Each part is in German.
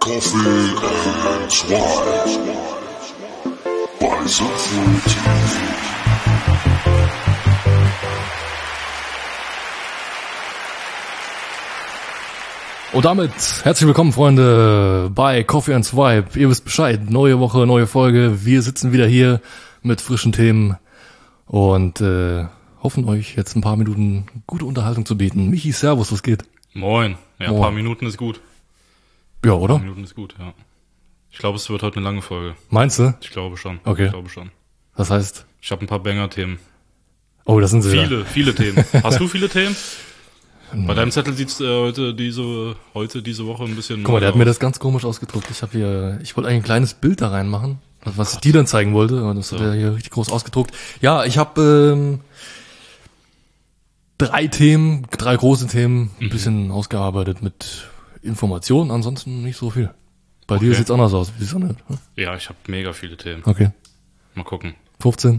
Coffee and Swine bei Subfruity. Und damit herzlich willkommen, Freunde, bei Coffee and Swipe. Ihr wisst Bescheid, neue Woche, neue Folge. Wir sitzen wieder hier mit frischen Themen und hoffen euch jetzt ein paar Minuten gute Unterhaltung zu bieten. Michi, servus, was geht? Moin. Ja, Moin. Ein paar Minuten ist gut. Ja, Ein oder? paar Minuten ist gut, ja. Ich glaube, es wird heute eine lange Folge. Meinst du? Ich glaube schon. Okay. Ich glaube schon. Das heißt, Ich habe ein paar Banger-Themen. oh, das sind sie wieder. Viele Themen. Hast du viele Themen? Bei deinem Zettel sieht's heute diese Woche ein bisschen. Guck mal, der hat neu mir aus. das ganz komisch ausgedruckt. Ich wollte eigentlich ein kleines Bild da reinmachen, was ich dir dann zeigen wollte. Und das hat er hier richtig groß ausgedruckt. Ja, ich habe drei große Themen, ein bisschen ausgearbeitet mit Informationen, ansonsten nicht so viel. Bei dir Okay. sieht's anders aus. Wie sieht's anders? Ja, ich habe mega viele Themen. Okay. Mal gucken. 15.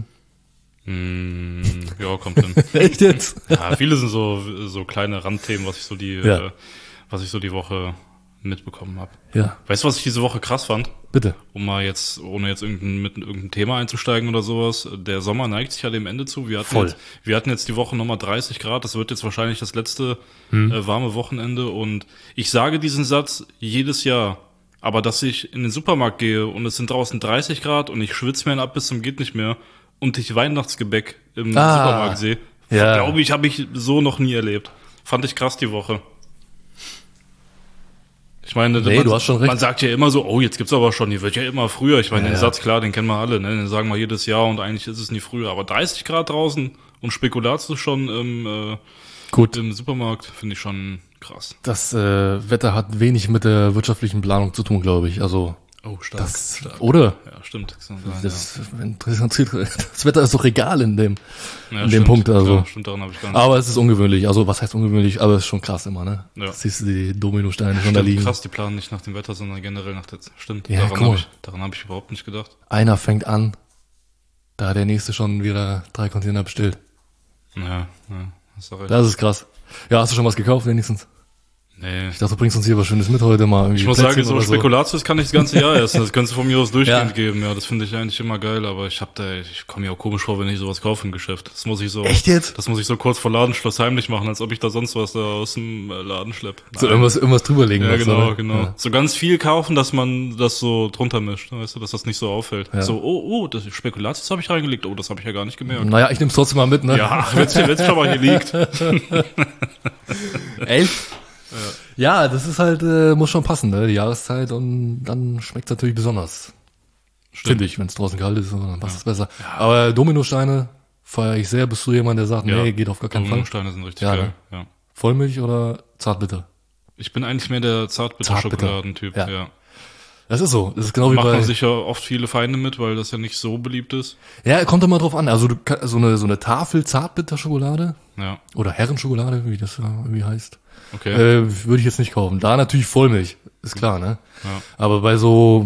Ja, kommt hin. Echt jetzt? Ja, viele sind so kleine Randthemen, was ich so die Woche mitbekommen habe. Ja, Weißt du, was ich diese Woche krass fand? bitte. Um mal jetzt, ohne jetzt mit irgendein Thema einzusteigen oder sowas, der Sommer neigt sich ja dem Ende zu. Wir hatten jetzt die Woche nochmal 30 Grad, das wird jetzt wahrscheinlich das letzte warme Wochenende und ich sage diesen Satz jedes Jahr, aber dass ich in den Supermarkt gehe und es sind draußen 30 Grad und ich schwitze mir ab bis zum geht nicht mehr und ich Weihnachtsgebäck im Supermarkt sehe, ja. glaube ich, habe ich so noch nie erlebt. Fand ich krass die Woche. Ich meine, Nee, du hast schon recht. man sagt ja immer so, oh, jetzt gibt's aber schon, die wird ja immer früher. Ich meine, Ja, den ja. Satz, klar, den kennen wir alle, ne? Den sagen wir jedes Jahr und eigentlich ist es nie früher. Aber 30 Grad draußen und Spekulatius schon Gut. im Supermarkt, finde ich schon krass. Das Wetter hat wenig mit der wirtschaftlichen Planung zu tun, glaube ich. Also, Oh, stark. oder? Ja, stimmt. Das Wetter ist doch egal in dem stimmt. Punkt, also. Ja, stimmt, daran habe ich gar nicht. Aber es ist ungewöhnlich. Also, was heißt ungewöhnlich? Aber es ist schon krass immer, ne? Ja. Siehst du die Dominosteine schon da Stimmt, liegen. krass, die planen nicht nach dem Wetter, sondern generell nach der... Stimmt, Ja, guck mal. daran habe ich überhaupt nicht gedacht. Einer fängt an, da hat der nächste schon wieder 3 Container bestellt. Ja, hast du recht. Das ist krass. Ja, hast du schon was gekauft wenigstens? Nee. Ich dachte, du bringst uns hier was Schönes mit heute mal. Irgendwie Ich muss Plätzchen sagen, so oder Spekulatius kann ich das ganze Jahr essen. Das könntest du von mir aus durchgehend Ja. geben. Ja, das finde ich eigentlich immer geil. Aber ich komme mir auch komisch vor, wenn ich sowas kaufe im Geschäft. Das muss ich so. Echt jetzt? Das muss ich so kurz vor Ladenschluss heimlich machen, als ob ich da sonst was da aus dem Laden schlepp. So irgendwas drüberlegen. Ja, was, genau, oder? genau. Ja. So ganz viel kaufen, dass man das so drunter mischt, weißt du, dass das nicht so auffällt. Ja. So, oh, das Spekulatius habe ich reingelegt. Oh, das habe ich ja gar nicht gemerkt. Naja, ich nehm's trotzdem mal mit, ne? Ja, wenn's schon mal hier liegt. Echt? Ja, das ist halt, muss schon passen, ne? Die Jahreszeit und dann schmeckt's natürlich besonders. Finde ich, wenn es draußen kalt ist, dann passt es besser. Aber Dominosteine feiere ich sehr. Bist du jemand, der sagt, nee, geht auf gar keinen Fall? Dominosteine sind richtig Ja, geil. ne? Ja. Vollmilch oder Zartbitter? Ich bin eigentlich mehr der Zartbitter-Schokoladentyp. Ja. Ja. Das ist so. Das ist genau wie Macht bei... man sicher oft viele Feinde mit, weil das ja nicht so beliebt ist. Ja, kommt immer drauf an. Also so eine Tafel Zartbitter-Schokolade Ja, oder Herrenschokolade, wie das irgendwie heißt, okay. würde ich jetzt nicht kaufen. Da natürlich Vollmilch, ist klar, ne? Ja. Aber bei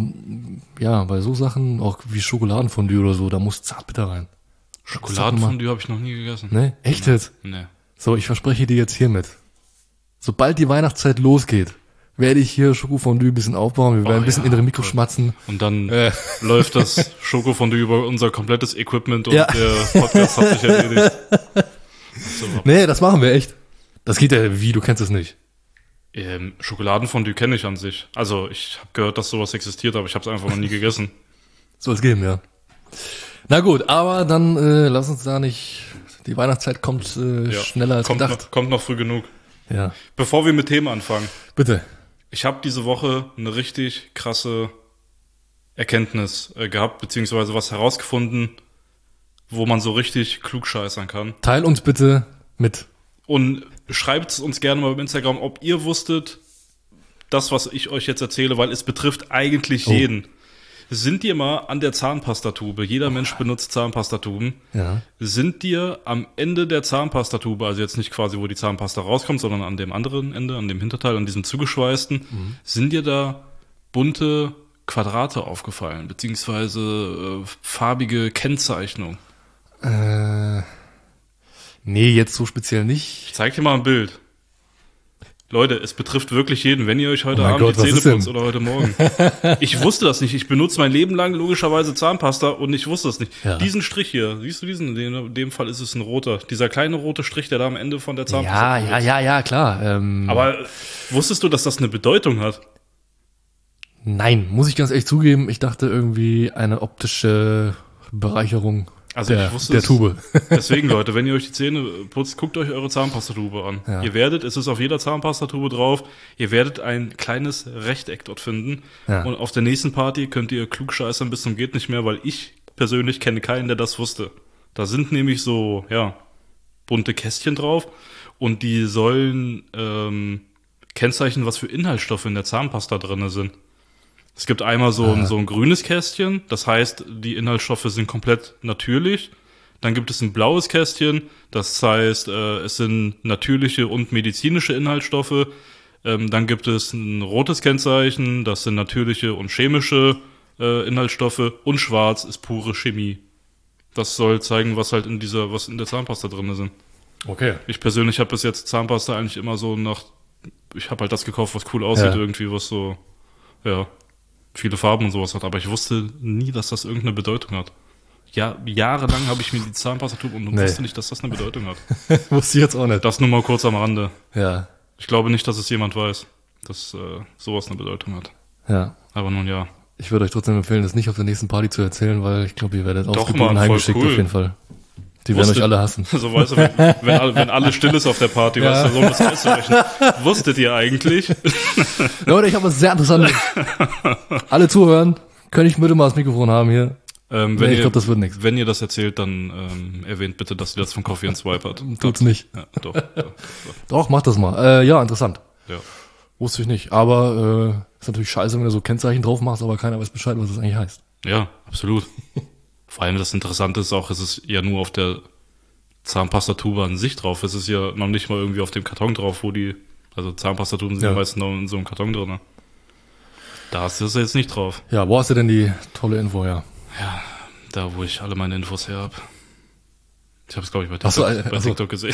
so Sachen, auch wie Schokoladenfondue oder so, da muss Zartbitter rein. Schokoladenfondue habe ich noch nie gegessen. Ne? Echt jetzt? Nee. So, ich verspreche dir jetzt hiermit. Sobald die Weihnachtszeit losgeht, werde ich hier Schokofondue ein bisschen aufbauen. Wir werden ein bisschen in den Mikro schmatzen. Und dann läuft das Schokofondue über unser komplettes Equipment und Ja. der Podcast hat sich erledigt. So. Nee, das machen wir echt. Das geht ja wie, du kennst es nicht. Schokoladenfondue kenne ich an sich. Also ich habe gehört, dass sowas existiert, aber ich habe es einfach noch nie gegessen. Soll es geben, ja. Na gut, aber dann lass uns da nicht... Die Weihnachtszeit kommt schneller als gedacht. Kommt noch früh genug. Ja, Bevor wir mit Themen anfangen. bitte. Ich habe diese Woche eine richtig krasse Erkenntnis gehabt, beziehungsweise was herausgefunden, wo man so richtig klugscheißern kann. Teil uns bitte mit. Und schreibt uns gerne mal auf Instagram, ob ihr wusstet, das, was ich euch jetzt erzähle, weil es betrifft eigentlich jeden. Sind dir mal an der Zahnpastatube, jeder Mensch benutzt Zahnpastatuben, Ja. sind dir am Ende der Zahnpastatube, also jetzt nicht quasi, wo die Zahnpasta rauskommt, sondern an dem anderen Ende, an dem Hinterteil, an diesem zugeschweißten, sind dir da bunte Quadrate aufgefallen, beziehungsweise farbige Kennzeichnung? Nee, jetzt so speziell nicht. Ich zeig dir mal ein Bild. Leute, es betrifft wirklich jeden, wenn ihr euch heute mein Abend Gott, die Zähne was ist putzt oder heute Morgen. Ich wusste das nicht. Ich benutze mein Leben lang logischerweise Zahnpasta und ich wusste das nicht. Ja. Diesen Strich hier, siehst du diesen? In dem Fall ist es ein roter. Dieser kleine rote Strich, der da am Ende von der Zahnpasta ist. Ja, klar. Aber wusstest du, dass das eine Bedeutung hat? Nein, muss ich ganz ehrlich zugeben, ich dachte irgendwie eine optische Bereicherung Also ich wusste der es. Tube. Deswegen, Leute, wenn ihr euch die Zähne putzt, guckt euch eure Zahnpastatube an. Ja. Ihr werdet, es ist auf jeder Zahnpastatube drauf, ihr werdet ein kleines Rechteck dort finden. Ja. Und auf der nächsten Party könnt ihr klugscheißern bis zum geht nicht mehr, weil ich persönlich kenne keinen, der das wusste. Da sind nämlich so, ja, bunte Kästchen drauf und die sollen kennzeichnen, was für Inhaltsstoffe in der Zahnpasta drinne sind. Es gibt einmal so ein grünes Kästchen, das heißt, die Inhaltsstoffe sind komplett natürlich. Dann gibt es ein blaues Kästchen, das heißt, es sind natürliche und medizinische Inhaltsstoffe. Dann gibt es ein rotes Kennzeichen, das sind natürliche und chemische Inhaltsstoffe. Und schwarz ist pure Chemie. Das soll zeigen, was halt was in der Zahnpasta drin sind. Okay. Ich persönlich habe bis jetzt Zahnpasta eigentlich immer so ich habe halt das gekauft, was cool aussieht, irgendwie, was so, ja, viele Farben und sowas hat, aber ich wusste nie, dass das irgendeine Bedeutung hat. Ja, jahrelang habe ich mir die Zahnpastatube und wusste nicht, dass das eine Bedeutung hat. Wusste ich jetzt auch nicht. Das nur mal kurz am Rande. Ja. Ich glaube nicht, dass es jemand weiß, dass sowas eine Bedeutung hat. Ja. Aber nun ja. Ich würde euch trotzdem empfehlen, das nicht auf der nächsten Party zu erzählen, weil ich glaube, ihr werdet Doch, ausgeboten Mann, voll heimgeschickt cool. auf jeden Fall. Die werden euch alle hassen. So, weißt du, wenn alle still ist auf der Party, weißt du, so muss auszurechnen. Wusstet ihr eigentlich? Leute, ich habe was sehr Interessantes. Alle zuhören. Könnte ich bitte mal das Mikrofon haben hier? Wenn Nee, ich glaube, das wird nichts. Wenn ihr das erzählt, dann erwähnt bitte, dass ihr das von Coffee & Swipe hat. Tut's nicht. Ja, doch. Doch, mach das mal. Ja, interessant. Ja. Wusste ich nicht. Aber ist natürlich scheiße, wenn du so Kennzeichen drauf machst, aber keiner weiß Bescheid, was das eigentlich heißt. Ja, absolut. Vor allem das Interessante ist auch, es ist ja nur auf der Zahnpastatube an sich drauf. Es ist ja noch nicht mal irgendwie auf dem Karton drauf, also Zahnpastatuben sind ja meistens noch in so einem Karton drin. Da ist das jetzt nicht drauf. Ja, wo hast du denn die tolle Info her? Ja, da wo ich alle meine Infos her habe. Ich habe es, glaube ich, bei Ach so. TikTok gesehen.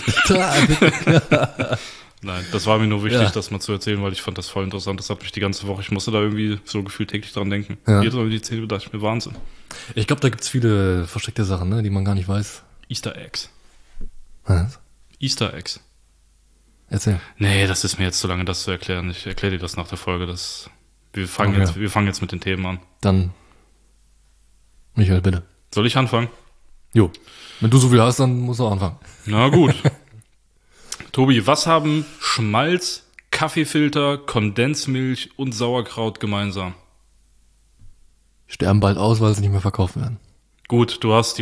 Nein, das war mir nur wichtig, das mal zu erzählen, weil ich fand das voll interessant. Das hat mich die ganze Woche, ich musste da irgendwie so gefühlt täglich dran denken. Ja. Jedes Mal, wenn ich die Zähne dachte ich mir, Wahnsinn. Ich glaube, da gibt's viele versteckte Sachen, ne, die man gar nicht weiß. Easter Eggs. Was? Easter Eggs. Erzähl. Nee, das ist mir jetzt zu lange, das zu erklären. Ich erkläre dir das nach der Folge. Wir fangen jetzt mit den Themen an. Dann, Michael, bitte. Soll ich anfangen? Jo. Wenn du so viel hast, dann musst du auch anfangen. Na gut. Tobi, was haben Schmalz, Kaffeefilter, Kondensmilch und Sauerkraut gemeinsam? Sterben bald aus, weil sie nicht mehr verkauft werden. Gut, du hast die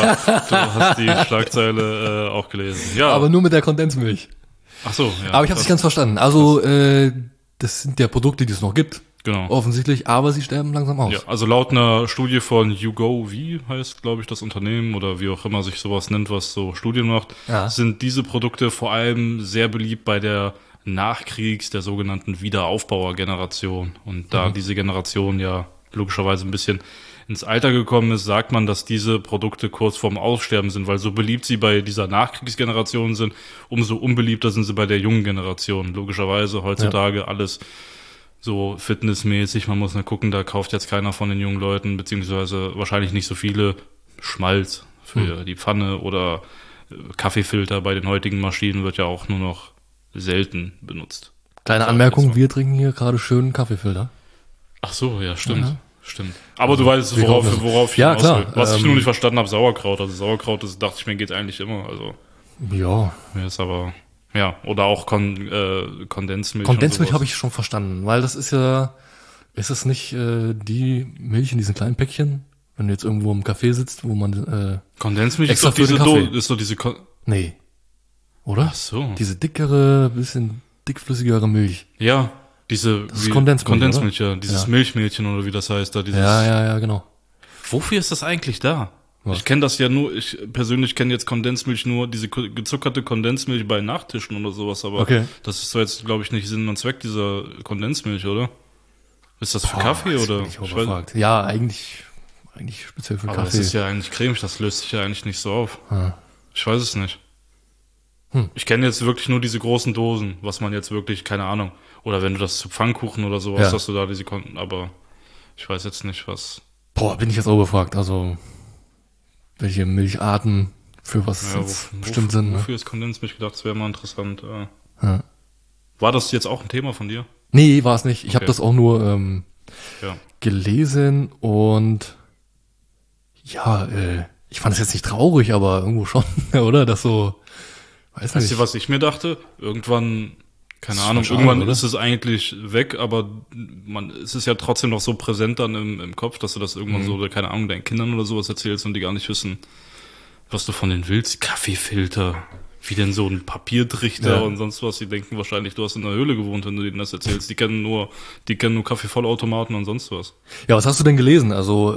Schlagzeile auch gelesen. Ja. Aber nur mit der Kondensmilch. Ach so, ja. Aber ich habe nicht ganz verstanden. Also, das sind ja Produkte, die es noch gibt. Genau. Offensichtlich, aber sie sterben langsam aus. Ja, also laut einer Studie von YouGov heißt, glaube ich, das Unternehmen oder wie auch immer sich sowas nennt, was so Studien macht, sind diese Produkte vor allem sehr beliebt bei der der sogenannten Wiederaufbauer-Generation. Und da diese Generation ja logischerweise ein bisschen ins Alter gekommen ist, sagt man, dass diese Produkte kurz vorm Aussterben sind, weil so beliebt sie bei dieser Nachkriegsgeneration sind, umso unbeliebter sind sie bei der jungen Generation. Logischerweise heutzutage alles so fitnessmäßig, man muss mal gucken, da kauft jetzt keiner von den jungen Leuten, beziehungsweise wahrscheinlich nicht so viele Schmalz für die Pfanne oder Kaffeefilter bei den heutigen Maschinen wird ja auch nur noch selten benutzt. Kleine Anmerkung, wir trinken hier gerade schönen Kaffeefilter. Ach so, ja, stimmt. Stimmt. Aber du weißt, worauf ich ja, hinaus klar. will. Was ich nur nicht verstanden habe, Sauerkraut. Also Sauerkraut, das dachte ich mir, geht eigentlich immer. Also Ja. ist aber, ja, oder auch Kondensmilch. Kondensmilch habe ich schon verstanden, weil das ist ja, ist das nicht die Milch in diesen kleinen Päckchen, wenn du jetzt irgendwo im Café sitzt, wo man Kondensmilch extra ist doch für den Kaffee. ist doch diese Nee. Oder? Ach so. Diese dickere, bisschen dickflüssigere Milch. Ja, das ist Kondensmilch, ja, dieses Ja. Milchmädchen oder wie das heißt da. Dieses, Ja, genau. Wofür ist das eigentlich da? Was? Ich kenne das ja nur, ich persönlich kenne jetzt Kondensmilch nur, diese gezuckerte Kondensmilch bei Nachtischen oder sowas, aber Okay. das ist so jetzt, glaube ich, nicht Sinn und Zweck dieser Kondensmilch, oder? Ist das für Kaffee jetzt oder? bin ich überfragt. Ja, eigentlich speziell für Aber Kaffee. das ist ja eigentlich cremig, das löst sich ja eigentlich nicht so auf. Ah. Ich weiß es nicht. Ich kenne jetzt wirklich nur diese großen Dosen, was man jetzt wirklich, keine Ahnung. Oder wenn du das zu Pfannkuchen oder sowas hast, du da diese Konten, aber ich weiß jetzt nicht, was. Boah, bin ich jetzt auch gefragt. Also, welche Milcharten für was bestimmt sind. Wofür ist Kondensmilch gedacht? Das wäre mal interessant. Ja. War das jetzt auch ein Thema von dir? Nee, war es nicht. Ich habe das auch nur ja. gelesen und ja, ich fand es jetzt nicht traurig, aber irgendwo schon, oder? Das so, weiß Weißt nicht. du, was ich mir dachte? Irgendwann, keine Ist Ahnung, schon irgendwann schade, ist es eigentlich weg, aber es ist ja trotzdem noch so präsent dann im Kopf, dass du das irgendwann so, oder keine Ahnung, deinen Kindern oder sowas erzählst und die gar nicht wissen, was du von denen willst. Kaffeefilter, wie denn so ein Papiertrichter und sonst was. Die denken wahrscheinlich, du hast in einer Höhle gewohnt, wenn du denen das erzählst. Die kennen nur Kaffeevollautomaten und sonst was. Ja, was hast du denn gelesen? Also,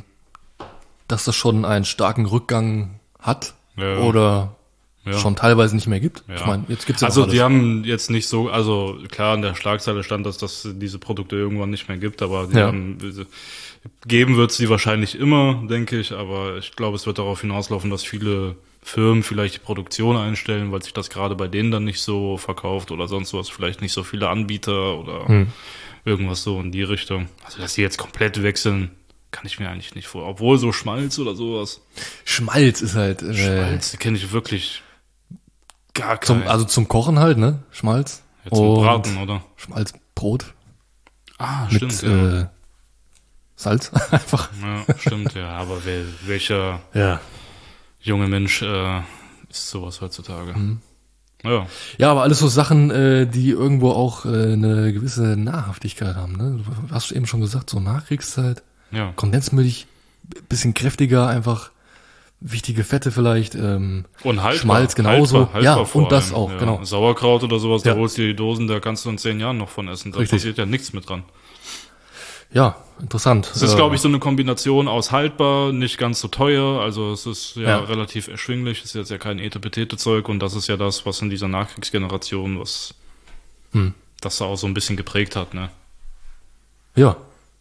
dass das schon einen starken Rückgang hat oder schon teilweise nicht mehr gibt? Ja. Ich meine, jetzt gibt's ja also noch alles. die haben jetzt nicht so, also klar, in der Schlagzeile stand, dass das diese Produkte irgendwann nicht mehr gibt, aber die haben, geben wird es die wahrscheinlich immer, denke ich, aber ich glaube, es wird darauf hinauslaufen, dass viele Firmen vielleicht die Produktion einstellen, weil sich das gerade bei denen dann nicht so verkauft oder sonst was, vielleicht nicht so viele Anbieter oder irgendwas so in die Richtung. Also dass die jetzt komplett wechseln, kann ich mir eigentlich nicht vor. Obwohl so Schmalz oder sowas. Schmalz ist halt Schmalz, kenne ich wirklich gar keinen. also zum Kochen halt, ne? Schmalz. Ja, zum Braten, oder? Schmalzbrot Stimmt, mit ja. Salz einfach. Ja, stimmt, ja. Aber welcher junge Mensch isst sowas heutzutage? Ja. Ja, aber alles so Sachen, die irgendwo auch eine gewisse Nahrhaftigkeit haben. Ne? Du hast eben schon gesagt, so Nachkriegszeit. Ja. Kondensmilch, bisschen kräftiger, einfach wichtige Fette vielleicht. Und haltbar. Schmalz genauso. Haltbar vor und das allem. auch, genau. Sauerkraut oder sowas, da holst du die Dosen, da kannst du in 10 Jahren noch von essen. Da passiert ja nichts mit dran. Ja, interessant. Es ist, glaube ich, so eine Kombination aus haltbar, nicht ganz so teuer, also es ist relativ erschwinglich, es ist jetzt ja kein Etepetete-Zeug und das ist ja das, was in dieser Nachkriegsgeneration, was das da auch so ein bisschen geprägt hat, ne? Ja.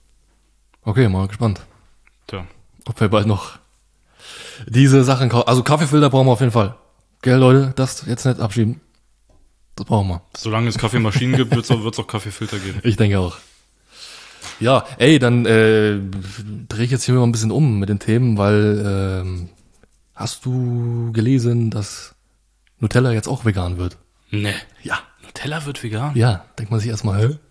Okay, mal gespannt. Tja. Ob wir bald noch diese Sachen kaufen. Also Kaffeefilter brauchen wir auf jeden Fall. Gell, Leute, das jetzt nicht abschieben. Das brauchen wir. Solange es Kaffeemaschinen gibt, wird es auch Kaffeefilter geben. Ich denke auch. Ja, ey, dann drehe ich jetzt hier mal ein bisschen um mit den Themen, weil hast du gelesen, dass Nutella jetzt auch vegan wird? Nee. Ja. Nutella wird vegan? Ja, denkt man sich erstmal, hä?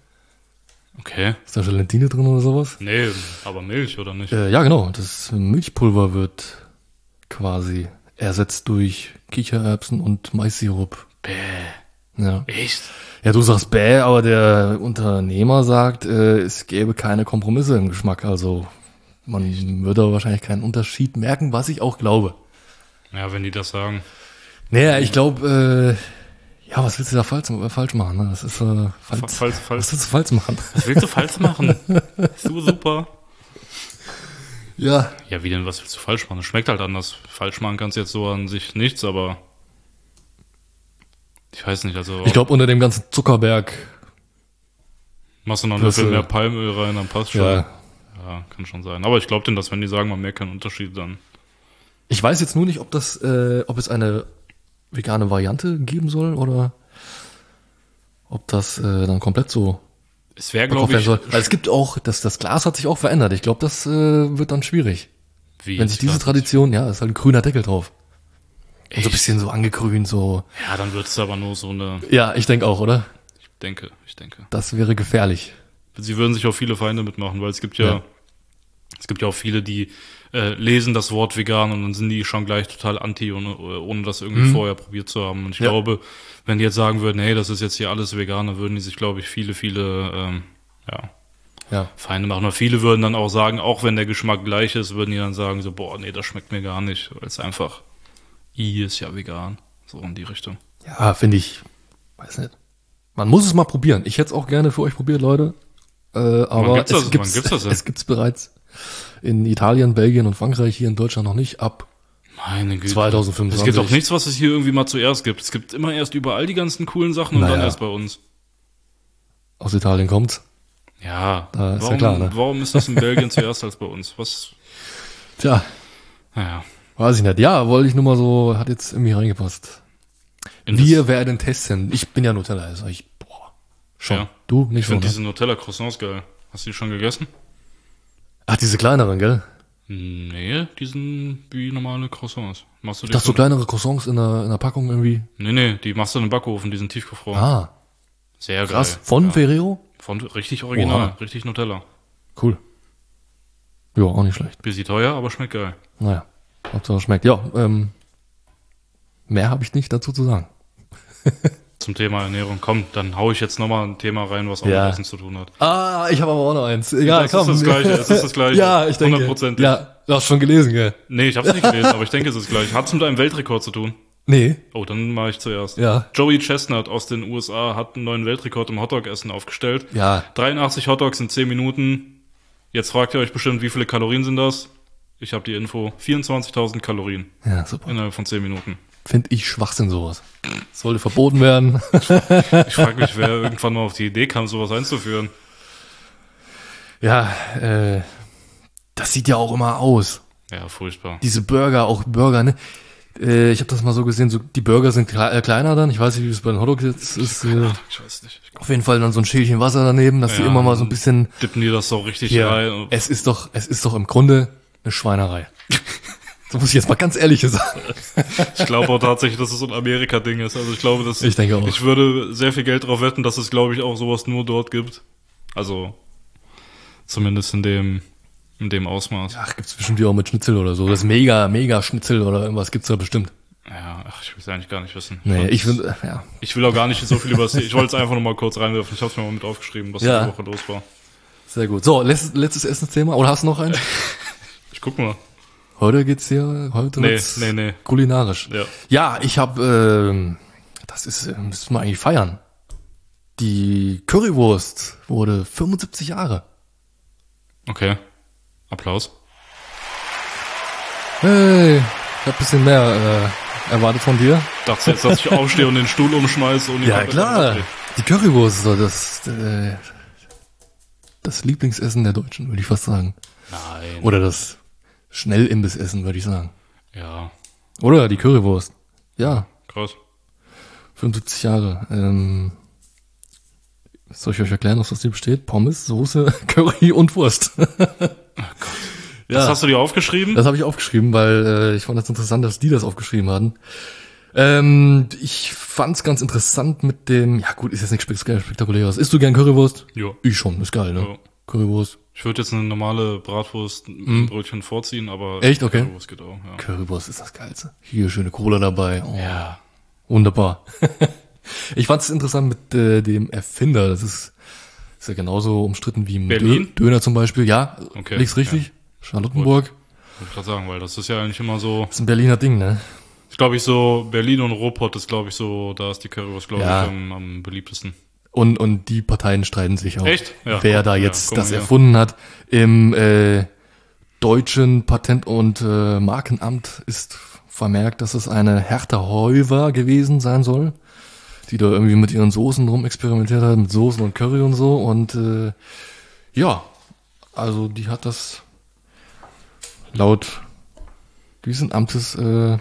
Okay. Ist da Gelatine drin oder sowas? Nee, aber Milch, oder nicht? Ja, genau. Das Milchpulver wird quasi ersetzt durch Kichererbsen und Mais-Sirup. Bäh. Ja. Echt? Ja, du sagst bäh, aber der Unternehmer sagt, es gäbe keine Kompromisse im Geschmack. Also man würde wahrscheinlich keinen Unterschied merken, was ich auch glaube. Ja, wenn die das sagen. Naja, ich glaube, ja, was willst du da falsch machen? Ne? Das ist falsch. Falsch. Was willst du falsch machen? Was willst du falsch machen? So super. Ja. Ja, wie denn, was willst du falsch machen? Das schmeckt halt anders. Falsch machen kannst jetzt so an sich nichts, aber ich weiß nicht, also Ich glaube, unter dem ganzen Zuckerberg. machst du noch ein bisschen mehr Palmöl rein, dann passt schon. Ja, kann schon sein. Aber ich glaube denn, dass wenn die sagen, man merkt keinen Unterschied, dann. Ich weiß jetzt nur nicht, ob es eine vegane Variante geben soll oder ob das dann komplett so es wäre, glaube ich, soll. Weil es gibt auch, das Glas hat sich auch verändert. Ich glaube, das wird dann schwierig. wie Wenn sich diese Tradition, ja, ist halt ein grüner Deckel drauf. Und so ein bisschen so angegrünt, so. Ja, dann wird es aber nur so eine. Ja, ich denke auch, oder? Ich denke. Das wäre gefährlich. Sie würden sich auch viele Feinde mitmachen, weil es gibt ja auch viele, die lesen das Wort vegan und dann sind die schon gleich total anti, ohne das irgendwie vorher probiert zu haben. Und ich glaube, wenn die jetzt sagen würden, hey, das ist jetzt hier alles vegan, dann würden die sich, glaube ich, viele Feinde machen. Und viele würden dann auch sagen, auch wenn der Geschmack gleich ist, würden die dann sagen so, boah, nee, das schmeckt mir gar nicht, weil es einfach, ist ja vegan. So in die Richtung. Ja, finde ich, weiß nicht. Man muss es mal probieren. Ich hätte es auch gerne für euch probiert, Leute. Aber es gibt's bereits in Italien, Belgien und Frankreich, hier in Deutschland noch nicht, ab Meine Güte. 2025. Es gibt doch nichts, was es hier irgendwie mal zuerst gibt. Es gibt immer erst überall die ganzen coolen Sachen und dann erst bei uns. Aus Italien kommt's. Ja, da ist ja klar, ne? Warum ist das in Belgien zuerst als bei uns? Was? Tja. Naja. Weiß ich nicht. Ja, wollte ich nur mal so, hat jetzt irgendwie reingepasst. Wir werden testen. Ich bin ja Nutella, also schon. Ja. Du nicht Ich so, finde ne? diese Nutella-Croissants geil. Hast du die schon gegessen? Ach, diese kleineren, gell? Nee, die sind wie normale Croissants. Machst du Ich die dachte, so kleinere Croissants in der Packung irgendwie. Nee, die machst du in den Backofen, die sind tiefgefroren. Ah, Sehr krass. geil. Von Ja. Ferrero? Von richtig original, Oha. richtig Nutella. Cool. Ja, auch nicht schlecht. Bisschen teuer, aber schmeckt geil. Naja, Hauptsache schmeckt. Ja, mehr habe ich nicht dazu zu sagen. Zum Thema Ernährung. Komm, dann hau ich jetzt nochmal ein Thema rein, was auch Ja. mit Essen zu tun hat. Ah, ich habe aber auch noch eins. Egal, Das ist das Gleiche, es ist das Gleiche. Ja, ich denke. 100%. Ja, du hast schon gelesen, gell? Nee, ich hab's nicht gelesen, aber ich denke, es ist gleich. Hat's mit einem Weltrekord zu tun? Nee. Oh, dann mache ich zuerst. Ja. Joey Chestnut aus den USA hat einen neuen Weltrekord im Hotdog-Essen aufgestellt. Ja. 83 Hotdogs in 10 Minuten. Jetzt fragt ihr euch bestimmt, wie viele Kalorien sind das? Ich habe die Info. 24.000 Kalorien Ja, super. innerhalb von 10 Minuten. Finde ich Schwachsinn sowas. Sollte verboten werden. Ich frage mich, wer irgendwann mal auf die Idee kam, sowas einzuführen. Ja, das sieht ja auch immer aus. Ja, furchtbar. Diese Burger, ne? Ich habe das mal so gesehen, so die Burger sind kleiner dann. Ich weiß nicht, wie es bei den Hotdogs jetzt ist. Ich weiß nicht. Auf jeden Fall dann so ein Schälchen Wasser daneben, dass die Ja, immer mal so ein bisschen. Dippen die das so richtig Ja, rein. es ist doch im Grunde eine Schweinerei. So muss ich jetzt mal ganz ehrlich sagen. Ich glaube auch tatsächlich, dass es so ein Amerika-Ding ist. Also ich glaube, dass Ich denke auch. Ich würde sehr viel Geld drauf wetten, dass es, glaube ich, auch sowas nur dort gibt. Also zumindest in dem Ausmaß. Ach, gibt's bestimmt ja auch mit Schnitzel oder so. Das mega Schnitzel oder irgendwas gibt's da bestimmt. Ja, ich will es eigentlich gar nicht wissen. Nee, ich finde, ja. Ich will auch gar nicht so viel über das. Ich wollte es einfach nur mal kurz reinwerfen. Ich habe es mir mal mit aufgeschrieben, was Ja. die Woche los war. Sehr gut. So, letztes Essensthema. Oder hast du noch eins? Ich guck mal. Heute wird's Nee. kulinarisch. Ja. Ja, ich habe, müssen wir eigentlich feiern. Die Currywurst wurde 75 Jahre. Okay. Applaus. Hey, ich habe ein bisschen mehr erwartet von dir. Dachte jetzt, dass ich aufstehe und den Stuhl umschmeiße und die Ja, Kappe klar. drehe. Die Currywurst ist so das Lieblingsessen der Deutschen, würde ich fast sagen. Nein. Oder das Schnellimbissessen, würde ich sagen. Ja, Oder die Currywurst. Ja, krass. 75 Jahre. Soll ich euch erklären, aus was die besteht? Pommes, Soße, Curry und Wurst. Das hast du dir aufgeschrieben? Das habe ich aufgeschrieben, weil ich fand das interessant, dass die das aufgeschrieben hatten. Ich fand es ganz interessant mit dem, ja gut, ist jetzt nichts Spektakuläres. Isst du gern Currywurst? Ja. Ich schon, ist geil, ne? Ja. Currywurst. Ich würde jetzt eine normale Bratwurst mit einem Brötchen vorziehen, aber Echt? Okay. Currywurst geht auch, ja. Currywurst ist das Geilste. Hier schöne Cola dabei. Oh, Ja. wunderbar. Ich fand es interessant mit dem Erfinder. Das ist ja genauso umstritten wie im Berlin? Döner zum Beispiel. Ja, Okay, liegt's richtig. Charlottenburg. Wollte ich gerade sagen, weil das ist ja eigentlich immer so, Das ist ein Berliner Ding, ne? so Berlin und Ruhrpott ist, glaube ich, so, da ist die Currywurst, glaube Ja. ich, am beliebtesten. Und die Parteien streiten sich auch. Echt? Ja. Wer da Ja, jetzt guck mal das hier. erfunden hat. Im deutschen Patent- und Markenamt ist vermerkt, dass es eine Hertha Heuwer gewesen sein soll, die da irgendwie mit ihren Soßen rum experimentiert hat, mit Soßen und Curry und so. Und ja, also die hat das laut diesen Amtes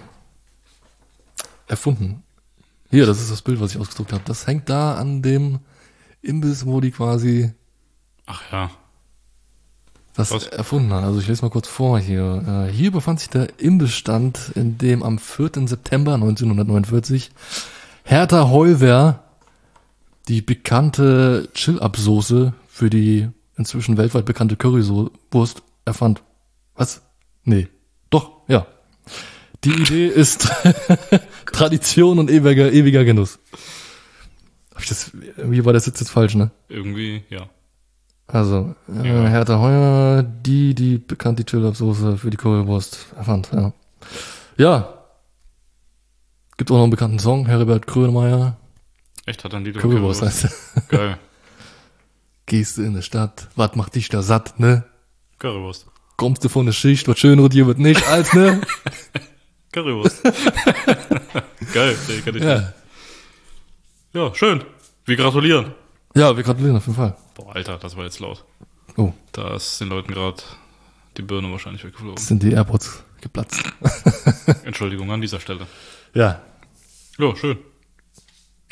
erfunden. Hier, das ist das Bild, was ich ausgedruckt habe. Das hängt da an dem Imbiss, wo die quasi Ach ja. das Was? erfunden hat. Also ich lese mal kurz vor hier. Hier befand sich der Imbissstand, in dem am 4. September 1949 Hertha Heuwer die bekannte Chill-Up-Soße für die inzwischen weltweit bekannte Currywurst erfand. Was? Nee. Doch, ja. Die Idee ist Tradition und ewiger Genuss. Irgendwie war der Sitz jetzt falsch, ne? Irgendwie, ja. Also, Ja. Hertha Heuer, die bekannte Chill-Up-Soße für die Currywurst erfand, ja. Ja. Gibt auch noch einen bekannten Song, Herbert Grönemeyer, Echt, hat dann die Currywurst heißt er. Geil. Gehst du in die Stadt, was macht dich da satt, ne? Currywurst. Kommst du von der Schicht, was schön hier wird nicht alt, ne? Currywurst. Geil, den kenn ich nicht. Ja. Ja, schön. Wir gratulieren. Ja, wir gratulieren auf jeden Fall. Boah, Alter, das war jetzt laut. Oh, Da ist den Leuten gerade die Birne wahrscheinlich weggeflogen. jetzt sind die AirPods geplatzt. Entschuldigung an dieser Stelle. Ja. Ja, schön.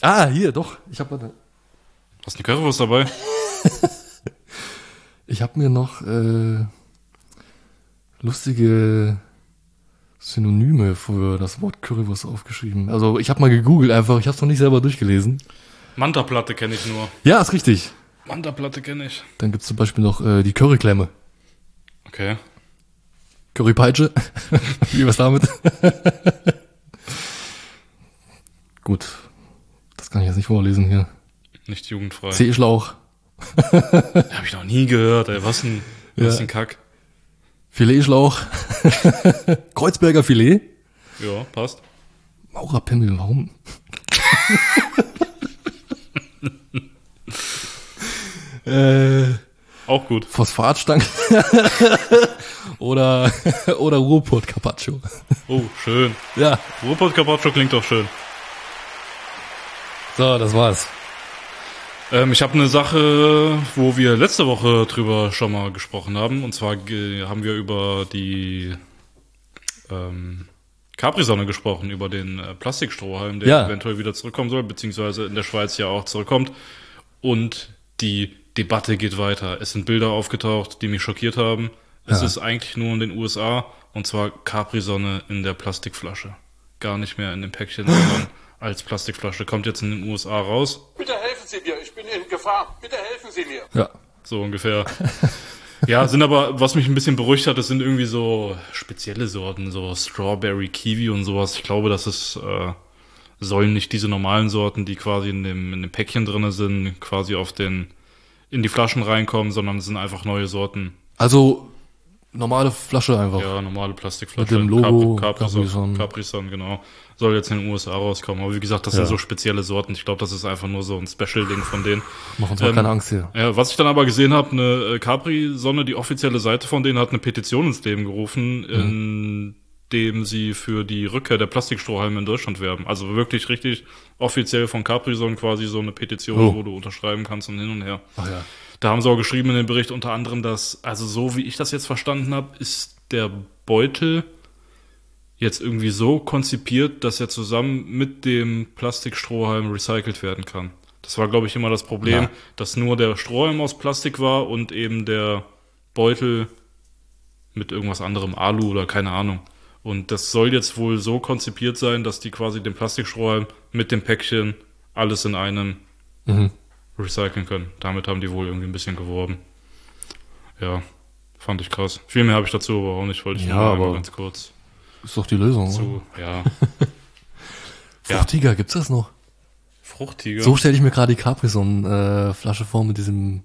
Hier, doch. Ich habe Hast du eine Currywurst dabei? Ich habe mir noch lustige Synonyme für das Wort Currywurst aufgeschrieben. Also ich habe mal gegoogelt einfach, ich habe es noch nicht selber durchgelesen. Manta-Platte kenne ich nur. Ja, ist richtig. Manta-Platte kenne ich. Dann gibt's zum Beispiel noch die Curryklemme. Okay. Currypeitsche. Wie war's damit? Gut. Das kann ich jetzt nicht vorlesen hier. Nicht jugendfrei. Zehschlauch. Hab ich noch nie gehört, ey. Was ein Kack. Filetschlauch. Kreuzberger Filet. Ja, passt. Maurerpimmel, warum? Auch gut. Phosphatstange. oder Ruhrpott Carpaccio. Oh, schön. Ja. Ruhrpott Carpaccio klingt doch schön. So, das war's. Ich habe eine Sache, wo wir letzte Woche drüber schon mal gesprochen haben. Und zwar haben wir über die Capri-Sonne gesprochen, über den Plastikstrohhalm, der eventuell wieder zurückkommen soll, beziehungsweise in der Schweiz ja auch zurückkommt. Und die Debatte geht weiter. Es sind Bilder aufgetaucht, die mich schockiert haben. Es ist eigentlich nur in den USA, und zwar Capri-Sonne in der Plastikflasche. Gar nicht mehr in dem Päckchen, sondern als Plastikflasche. Kommt jetzt in den USA raus. Bitte helfen Sie mir, ich bin in Gefahr. Bitte helfen Sie mir. Ja. So ungefähr. Ja, sind aber, was mich ein bisschen beruhigt hat, das sind irgendwie so spezielle Sorten, so Strawberry, Kiwi und sowas. Ich glaube, das ist, sollen nicht diese normalen Sorten, die quasi in dem Päckchen drinne sind, quasi in die Flaschen reinkommen, sondern es sind einfach neue Sorten. Also normale Flasche einfach. Ja, normale Plastikflasche. Mit dem Logo Capri-Sonne, genau. Soll jetzt in den USA rauskommen. Aber wie gesagt, das sind so spezielle Sorten. Ich glaube, das ist einfach nur so ein Special-Ding von denen. Mach uns mal keine Angst hier. Ja, was ich dann aber gesehen habe, eine Capri-Sonne, die offizielle Seite von denen hat eine Petition ins Leben gerufen, in dem sie für die Rückkehr der Plastikstrohhalme in Deutschland werben. Also wirklich richtig offiziell von Capri-Sonne quasi so eine Petition, wo du unterschreiben kannst und hin und her. Ach ja. Da haben sie auch geschrieben in dem Bericht unter anderem, dass, also so wie ich das jetzt verstanden habe, ist der Beutel jetzt irgendwie so konzipiert, dass er zusammen mit dem Plastikstrohhalm recycelt werden kann. Das war, glaube ich, immer das Problem, dass nur der Strohhalm aus Plastik war und eben der Beutel mit irgendwas anderem, Alu oder keine Ahnung. Und das soll jetzt wohl so konzipiert sein, dass die quasi den Plastikstrohhalm mit dem Päckchen alles in einem recyceln können. Damit haben die wohl irgendwie ein bisschen geworben. Ja, fand ich krass. Viel mehr habe ich dazu aber auch nicht, wollte ich nur mal ganz kurz. Ist doch die Lösung. Ja. Fruchtiger, gibt's das noch? Fruchtiger? So stelle ich mir gerade die Capri-Sonne-Flasche vor mit diesem...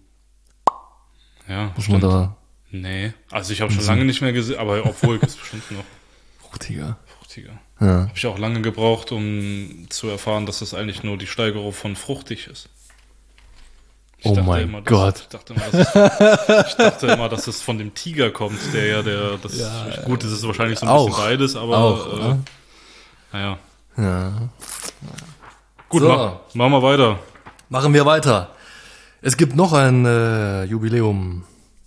Ja, muss man da... Nee, also ich habe schon lange nicht mehr gesehen, aber obwohl, gibt's bestimmt noch. Fruchtiger. Ja. Habe ich auch lange gebraucht, um zu erfahren, dass das eigentlich nur die Steigerung von fruchtig ist. Oh mein Gott. Ich dachte immer, dass es von dem Tiger kommt, gut, das ist wahrscheinlich so ein bisschen beides, aber naja. Ja. Gut, machen wir weiter. Machen wir weiter. Es gibt noch ein Jubiläum,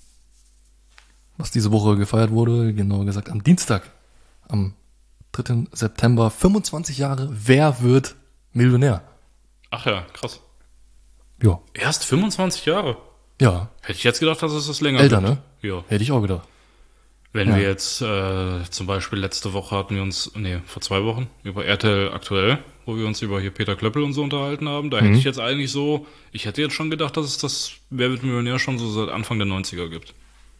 was diese Woche gefeiert wurde, genauer gesagt am Dienstag, am 3. September, 25 Jahre, wer wird Millionär? Ach ja, krass. Ja. Erst 25 Jahre? Ja. Hätte ich jetzt gedacht, dass es das länger älter, wird. Ne? Ja. Hätte ich auch gedacht. Wenn wir jetzt zum Beispiel letzte Woche hatten wir uns, vor 2 Wochen, über RTL aktuell, wo wir uns über hier Peter Klöppel und so unterhalten haben, da hätte ich jetzt eigentlich so, ich hätte jetzt schon gedacht, dass es das Wer wird Millionär schon so seit Anfang der 90er gibt.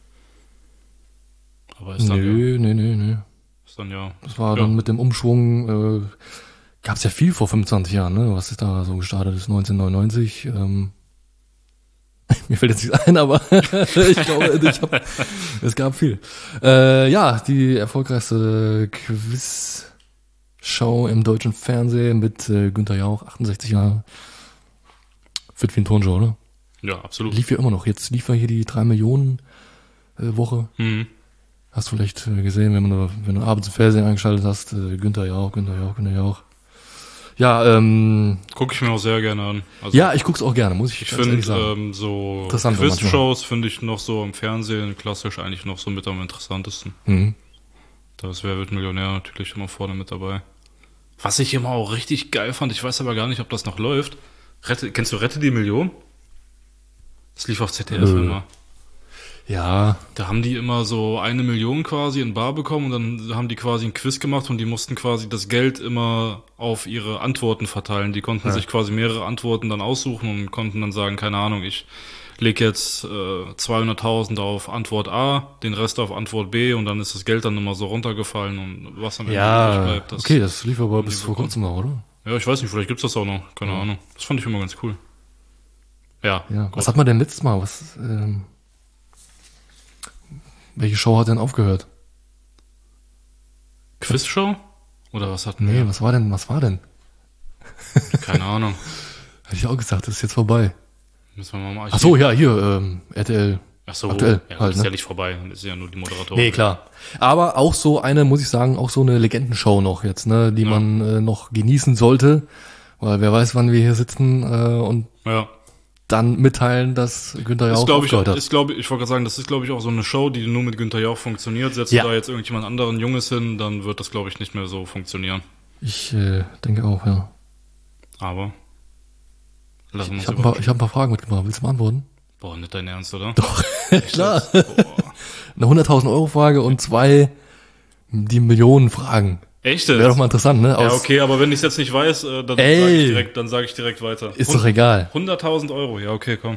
Aber ist dann Nee. Ist dann ja. Das war dann mit dem Umschwung, gab es ja viel vor 25 Jahren, ne? Was ist da so gestartet ist, 1999, mir fällt jetzt nichts ein, aber ich glaube, es gab viel. Die erfolgreichste Quiz-Show im deutschen Fernsehen mit Günther Jauch, 68 Jahre. Fit wie ein Turnshow, oder? Ja, absolut. Lief ja immer noch. Jetzt lief ja hier die 3 Millionen Woche. Hast du vielleicht gesehen, wenn du abends im Fernsehen eingeschaltet hast, Günther Jauch. Ja, gucke ich mir auch sehr gerne an. Also, ja, ich guck's auch gerne, muss ich finde, sagen. so Quiz-Shows finde ich noch so im Fernsehen klassisch eigentlich noch so mit am interessantesten. Da ist Wer wird Millionär natürlich immer vorne mit dabei. Was ich immer auch richtig geil fand, ich weiß aber gar nicht, ob das noch läuft. Kennst du Rette die Million? Das lief auf ZDF immer. Ja. Da haben die immer so 1 Million quasi in bar bekommen und dann haben die quasi ein Quiz gemacht und die mussten quasi das Geld immer auf ihre Antworten verteilen. Die konnten sich quasi mehrere Antworten dann aussuchen und konnten dann sagen, keine Ahnung, ich lege jetzt 200.000 auf Antwort A, den Rest auf Antwort B und dann ist das Geld dann immer so runtergefallen und was am Ende übrig bleibt. Das lief aber bis vor kurzem noch, oder? Ja, ich weiß nicht, vielleicht gibt's das auch noch, keine Ahnung. Das fand ich immer ganz cool. Ja. Was hat man denn letztes Mal? Welche Show hat denn aufgehört? Quizshow? Oder was hatten Nee, wir? was war denn? Keine Ahnung. Hätte ich auch gesagt, das ist jetzt vorbei. Müssen wir mal Ach so, ja, hier, RTL. Ach so, aktuell ja, halt, ist ne? ja nicht vorbei, das ist ja nur die Moderatorin. Nee, klar. Aber auch so eine, muss ich sagen, auch so eine Legendenshow noch jetzt, ne, die man noch genießen sollte. Weil wer weiß, wann wir hier sitzen und Ja. dann mitteilen, dass Günther Jauch aufgehört hat. Ich wollte gerade sagen, das ist, glaube ich, auch so eine Show, die nur mit Günther Jauch funktioniert. Setzt du da jetzt irgendjemand anderen Junges hin, dann wird das, glaube ich, nicht mehr so funktionieren. Ich denke auch, ja. Aber lassen wir uns Ich habe ein paar Fragen mitgebracht. Willst du beantworten? Boah, nicht dein Ernst, oder? Doch, klar. Boah. Eine 100.000 Euro Frage und 2 die Millionen Fragen. Echt? Wäre doch mal interessant, ne? Ja, okay, aber wenn ich es jetzt nicht weiß, dann sage ich direkt weiter. Ist doch egal. 100.000 Euro, ja, okay, komm.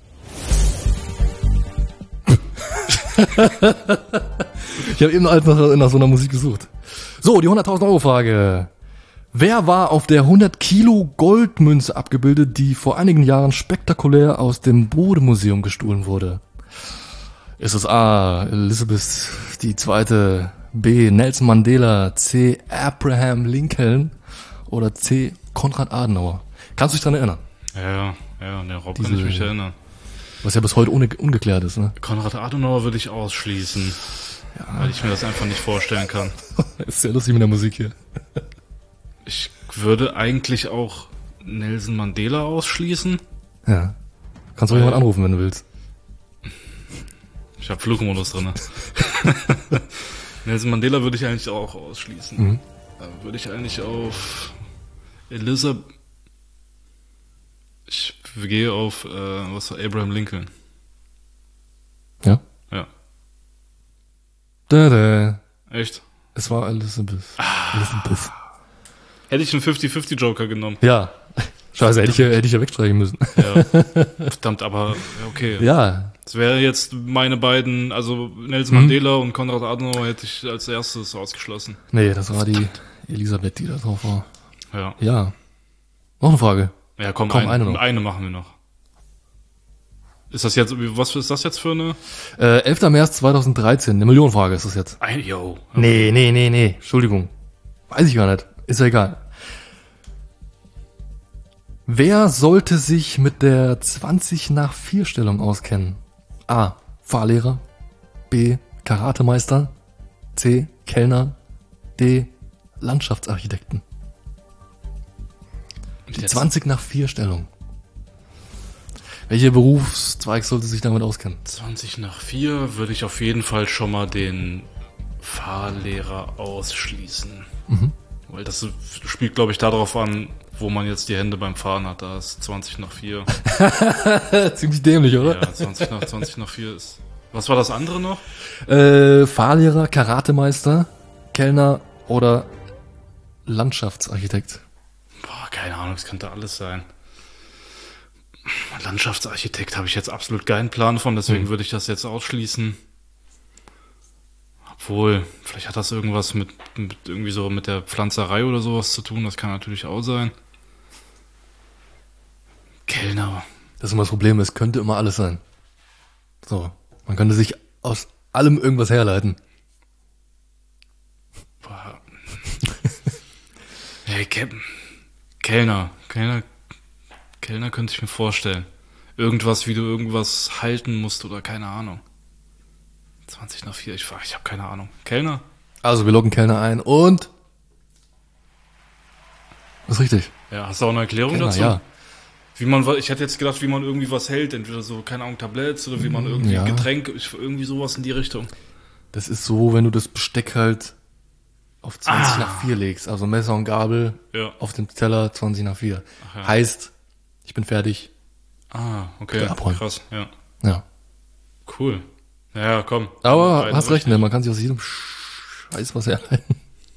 Ich habe eben nach so einer Musik gesucht. So, die 100.000 Euro Frage. Wer war auf der 100 Kilo Goldmünze abgebildet, die vor einigen Jahren spektakulär aus dem Bode-Museum gestohlen wurde? Ist es A. Elizabeth II., B. Nelson Mandela, C. Abraham Lincoln oder C. Konrad Adenauer? Kannst du dich dran erinnern? Ja, darauf kann ich mich erinnern. Was ja bis heute ungeklärt ist, ne? Konrad Adenauer würde ich ausschließen, weil ich mir das einfach nicht vorstellen kann. Ist ja lustig mit der Musik hier. Ich würde eigentlich auch Nelson Mandela ausschließen. Ja. Kannst du auch jemand anrufen, wenn du willst. Ich habe Flugmodus drin. Nelson Mandela würde ich eigentlich auch ausschließen. Da würde ich eigentlich auf Elizabeth... Ich gehe auf Abraham Lincoln. Ja? Ja. Da. Echt? Es war Elizabeth. Elizabeth. Hätte ich einen 50-50 Joker genommen. Ja. Scheiße, hätte ich ja wegstreichen müssen. Ja. Verdammt, aber okay. Ja. Das wäre jetzt meine beiden, also Nelson Mandela und Konrad Adenauer hätte ich als erstes ausgeschlossen. Nee, das war die Elisabeth, die da drauf war. Ja. Ja. Noch eine Frage. Ja, komm, eine noch. eine machen wir noch. Ist das jetzt, was ist das jetzt für eine? 11. März 2013, eine Millionenfrage ist das jetzt. Yo. Nee. Entschuldigung. Weiß ich gar nicht. Ist ja egal. Wer sollte sich mit der 20-nach-4-Stellung auskennen? A. Fahrlehrer. B. Karatemeister. C. Kellner. D. Landschaftsarchitekten. Die 20-nach-4-Stellung. Welcher Berufszweig sollte sich damit auskennen? 20-nach-4 würde ich auf jeden Fall schon mal den Fahrlehrer ausschließen. Weil das spielt, glaube ich, darauf an, wo man jetzt die Hände beim Fahren hat. Da ist 20-nach-4. Ziemlich dämlich, oder? Ja, 20-nach-4 ist... Was war das andere noch? Fahrlehrer, Karatemeister, Kellner oder Landschaftsarchitekt. Boah, keine Ahnung, das könnte alles sein. Landschaftsarchitekt habe ich jetzt absolut keinen Plan von, deswegen würde ich das jetzt ausschließen. Obwohl, vielleicht hat das irgendwas mit irgendwie so mit der Pflanzerei oder sowas zu tun, das kann natürlich auch sein. Kellner. Das ist immer das Problem, es könnte immer alles sein. So, man könnte sich aus allem irgendwas herleiten. Boah. Hey, Kellner könnte ich mir vorstellen. Irgendwas, wie du irgendwas halten musst oder keine Ahnung. 20-nach-4, ich habe keine Ahnung. Kellner? Also, wir loggen Kellner ein und... Das ist richtig. Ja, hast du auch eine Erklärung Kellner, dazu? ja. Ich hätte jetzt gedacht, wie man irgendwie was hält, entweder so, keine Ahnung, Tabletts oder wie man irgendwie Ja. Getränke, irgendwie sowas in die Richtung. Das ist so, wenn du das Besteck halt auf 20 nach 4 legst. Also Messer und Gabel auf dem Teller 20 nach 4. Ach, ja. Heißt, ich bin fertig. Okay, krass, Ja. Cool. Ja, komm. Aber hast recht, ne? Man kann sich aus jedem Scheiß was herleiten.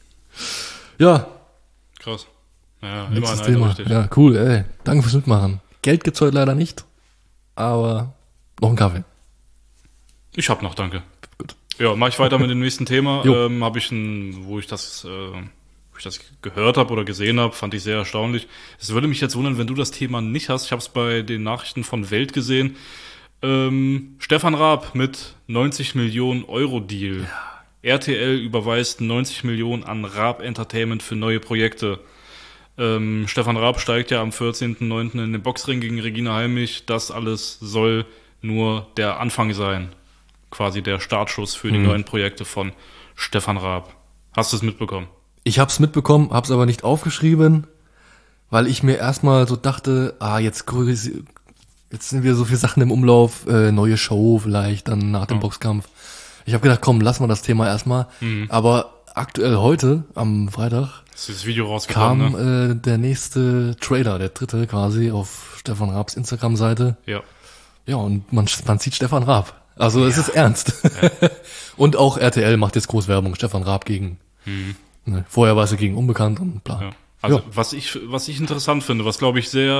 Ja. Krass. Ja, nächstes Thema. Richtig. Ja, cool, ey. Danke fürs Mitmachen. Geld gibt's heute leider nicht, aber noch einen Kaffee. Ich hab noch, danke. Gut. Ja, mach ich weiter mit dem nächsten Thema. Wo ich das gehört habe oder gesehen habe, fand ich sehr erstaunlich. Es würde mich jetzt wundern, wenn du das Thema nicht hast. Ich habe es bei den Nachrichten von Welt gesehen. Stefan Raab mit 90 Millionen Euro Deal. Ja. RTL überweist 90 Millionen an Raab Entertainment für neue Projekte. Stefan Raab steigt ja am 14.09. in den Boxring gegen Regina Halmich. Das alles soll nur der Anfang sein. Quasi der Startschuss für die neuen Projekte von Stefan Raab. Hast du es mitbekommen? Ich hab's mitbekommen, hab's aber nicht aufgeschrieben, weil ich mir erstmal so dachte, jetzt sind wieder so viele Sachen im Umlauf, neue Show vielleicht, dann nach dem Boxkampf. Ich habe gedacht, komm, lass mal das Thema erstmal. Aber aktuell heute, am Freitag, ist das Video rausgekommen, kam der nächste Trailer, der dritte quasi, auf Stefan Raabs Instagram-Seite. Ja. Ja, und man sieht Stefan Raab. Also es ist ernst. Ja. Und auch RTL macht jetzt groß Werbung, Stefan Raab gegen. Ne, vorher war es gegen Unbekannt und bla. Ja. Also was ich interessant finde, was glaube ich sehr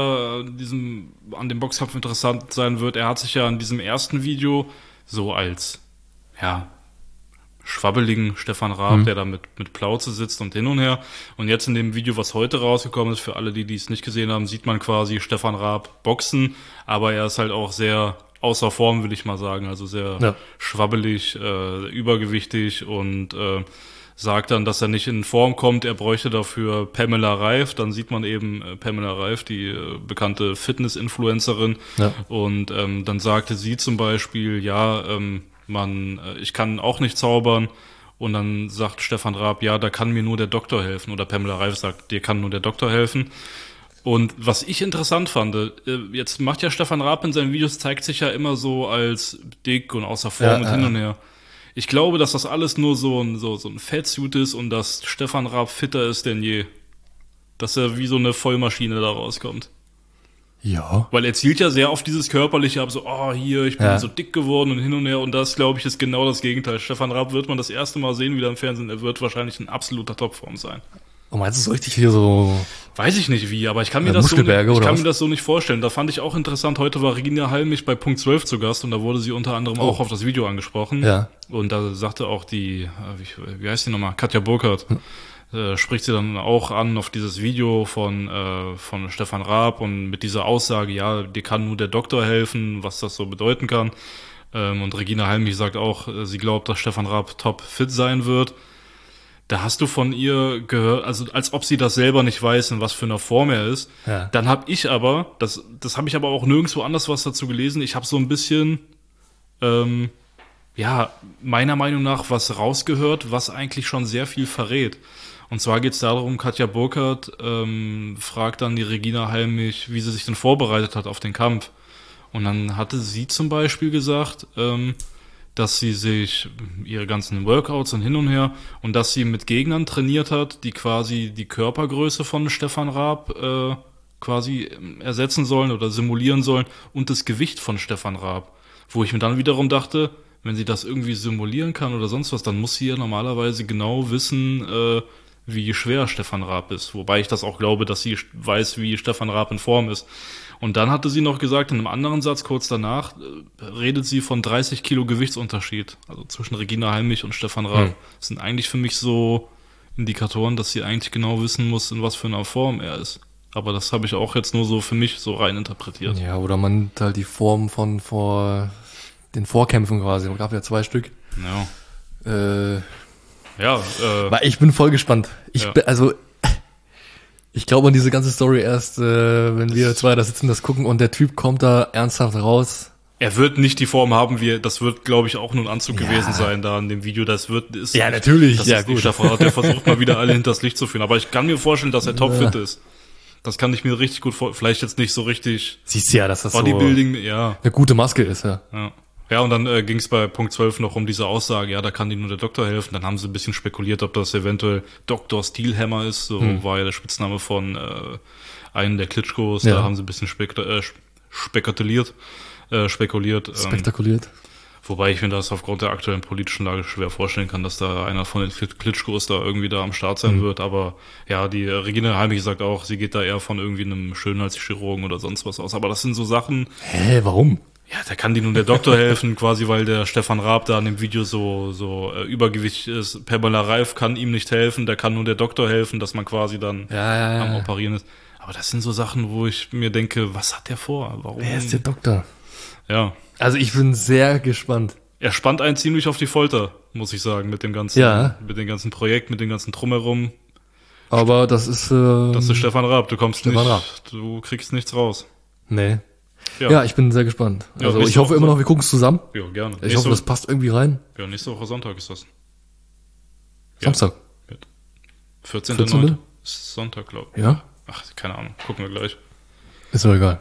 an dem Boxkampf interessant sein wird, er hat sich ja in diesem ersten Video so als schwabbeligen Stefan Raab, der da mit Plauze sitzt und hin und her. Und jetzt in dem Video, was heute rausgekommen ist, für alle, die es nicht gesehen haben, sieht man quasi Stefan Raab boxen, aber er ist halt auch sehr außer Form, will ich mal sagen, also sehr schwabbelig, übergewichtig und sagt dann, dass er nicht in Form kommt, er bräuchte dafür Pamela Reif. Dann sieht man eben Pamela Reif, die bekannte Fitness-Influencerin. Ja. Und dann sagte sie zum Beispiel, ich kann auch nicht zaubern. Und dann sagt Stefan Raab, da kann mir nur der Doktor helfen. Oder Pamela Reif sagt, dir kann nur der Doktor helfen. Und was ich interessant fand, jetzt macht ja Stefan Raab in seinen Videos, zeigt sich ja immer so als dick und außer Form und hin und her. Ich glaube, dass das alles nur so ein Fatsuit ist und dass Stefan Raab fitter ist denn je. Dass er wie so eine Vollmaschine da rauskommt. Ja. Weil er zielt ja sehr auf dieses Körperliche ab, so, ich bin so dick geworden und hin und her. Und das, glaube ich, ist genau das Gegenteil. Stefan Raab wird man das erste Mal sehen wieder im Fernsehen. Er wird wahrscheinlich in absoluter Topform sein. Und meinst du so richtig hier so? Weiß ich nicht wie, aber ich kann mir das so nicht vorstellen. Da fand ich auch interessant, heute war Regina Halmich bei Punkt 12 zu Gast und da wurde sie unter anderem auch auf das Video angesprochen. Ja. Und da sagte auch die, wie heißt die nochmal, Katja Burkhardt, spricht sie dann auch an auf dieses Video von Stefan Raab und mit dieser Aussage, dir kann nur der Doktor helfen, was das so bedeuten kann. Und Regina Halmich sagt auch, sie glaubt, dass Stefan Raab top fit sein wird. Da hast du von ihr gehört, also als ob sie das selber nicht weiß, in was für einer Form er ist. Ja. Dann habe ich aber, das habe ich aber auch nirgendwo anders was dazu gelesen, ich habe so ein bisschen, meiner Meinung nach was rausgehört, was eigentlich schon sehr viel verrät. Und zwar geht es darum, Katja Burkhardt fragt dann die Regina Halmich, wie sie sich denn vorbereitet hat auf den Kampf. Und dann hatte sie zum Beispiel gesagt, dass sie sich ihre ganzen Workouts und hin und her und dass sie mit Gegnern trainiert hat, die quasi die Körpergröße von Stefan Raab quasi ersetzen sollen oder simulieren sollen und das Gewicht von Stefan Raab. Wo ich mir dann wiederum dachte, wenn sie das irgendwie simulieren kann oder sonst was, dann muss sie ja normalerweise genau wissen, wie schwer Stefan Raab ist. Wobei ich das auch glaube, dass sie weiß, wie Stefan Raab in Form ist. Und dann hatte sie noch gesagt, in einem anderen Satz kurz danach, redet sie von 30 Kilo Gewichtsunterschied. Also zwischen Regina Halmich und Stefan Raab. Das sind eigentlich für mich so Indikatoren, dass sie eigentlich genau wissen muss, in was für einer Form er ist. Aber das habe ich auch jetzt nur so für mich so rein interpretiert. Ja, oder man nimmt halt die Form von vor den Vorkämpfen quasi. Es gab ja 2 Stück. Ja. Weil ich bin voll gespannt. Ich glaube an diese ganze Story erst, wenn wir 2 da sitzen, das gucken und der Typ kommt da ernsthaft raus. Er wird nicht die Form haben, das wird, glaube ich, auch nur ein Anzug gewesen sein da in dem Video. Natürlich. Das ist gut. Der versucht mal wieder alle hinters Licht zu führen. Aber ich kann mir vorstellen, dass er topfit ist. Das kann ich mir richtig gut vorstellen. Vielleicht jetzt nicht so richtig. Siehst du ja, dass das Bodybuilding, so eine gute Maske ist, ja. Ja. Ja, und dann ging es bei Punkt 12 noch um diese Aussage, ja, da kann dir nur der Doktor helfen. Dann haben sie ein bisschen spekuliert, ob das eventuell Dr. Steelhammer ist. So war ja der Spitzname von einem der Klitschkos. Ja. Da haben sie ein bisschen spekuliert. Spektakuliert. Wobei ich mir das aufgrund der aktuellen politischen Lage schwer vorstellen kann, dass da einer von den Klitschkos da irgendwie da am Start sein wird. Aber ja, die Regine Halmich sagt auch, sie geht da eher von irgendwie einem Schönheitschirurgen oder sonst was aus. Aber das sind so Sachen... Hä, warum? Ja, da kann dir nun der Doktor helfen, quasi, weil der Stefan Raab da in dem Video so übergewichtig ist. Pamela Reif kann ihm nicht helfen, da kann nur der Doktor helfen, dass man quasi dann am Operieren ist. Aber das sind so Sachen, wo ich mir denke, was hat der vor? Warum? Wer ist der Doktor? Ja. Also ich bin sehr gespannt. Er spannt einen ziemlich auf die Folter, muss ich sagen, mit dem ganzen, mit dem ganzen Projekt, mit dem ganzen Drumherum. Aber das ist... Das ist Stefan Raab, Raab. Du kriegst nichts raus. Nee. Ja, ich bin sehr gespannt. Ja, Also ich hoffe immer noch, wir gucken es zusammen. Ja, gerne. Ich hoffe, das passt irgendwie rein. Ja, nächste Woche Sonntag ist das. Samstag. 14.9. ist Sonntag, glaube ich. Ja? Ach, keine Ahnung. Gucken wir gleich. Ist doch egal.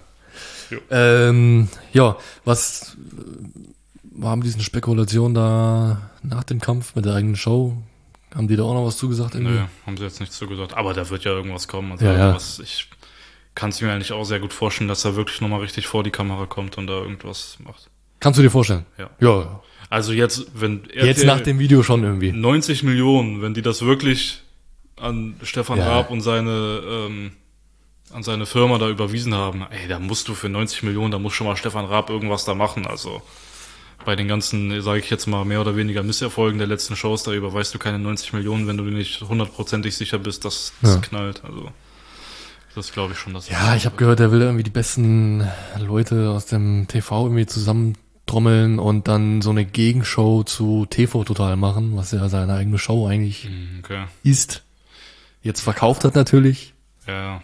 Jo. Ja, was haben diesen Spekulationen da nach dem Kampf mit der eigenen Show? Haben die da auch noch was zugesagt irgendwie? Nö, haben sie jetzt nichts zugesagt. Aber da wird ja irgendwas kommen. Also Ja. ich kann es mir eigentlich auch sehr gut vorstellen, dass er wirklich nochmal richtig vor die Kamera kommt und da irgendwas macht. Kannst du dir vorstellen? Ja. Ja. Also jetzt, wenn Jetzt nach dem Video schon irgendwie. 90 Millionen, wenn die das wirklich an Stefan Raab und seine Firma da überwiesen haben, ey, da musst du für 90 Millionen, da muss schon mal Stefan Raab irgendwas da machen. Also bei den ganzen, sage ich jetzt mal, mehr oder weniger Misserfolgen der letzten Shows, da überweist du keine 90 Millionen, wenn du dir nicht 100% sicher bist, dass das knallt. Also das glaube ich schon. Dass Ja, ich habe gehört, er will irgendwie die besten Leute aus dem TV irgendwie zusammentrommeln und dann so eine Gegenshow zu TV Total machen, was ja seine eigene Show eigentlich ist. Jetzt verkauft hat natürlich. Ja.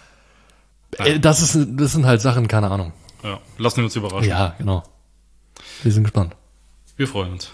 Das sind halt Sachen, keine Ahnung. Ja, lassen wir uns überraschen. Ja, genau. Wir sind gespannt. Wir freuen uns.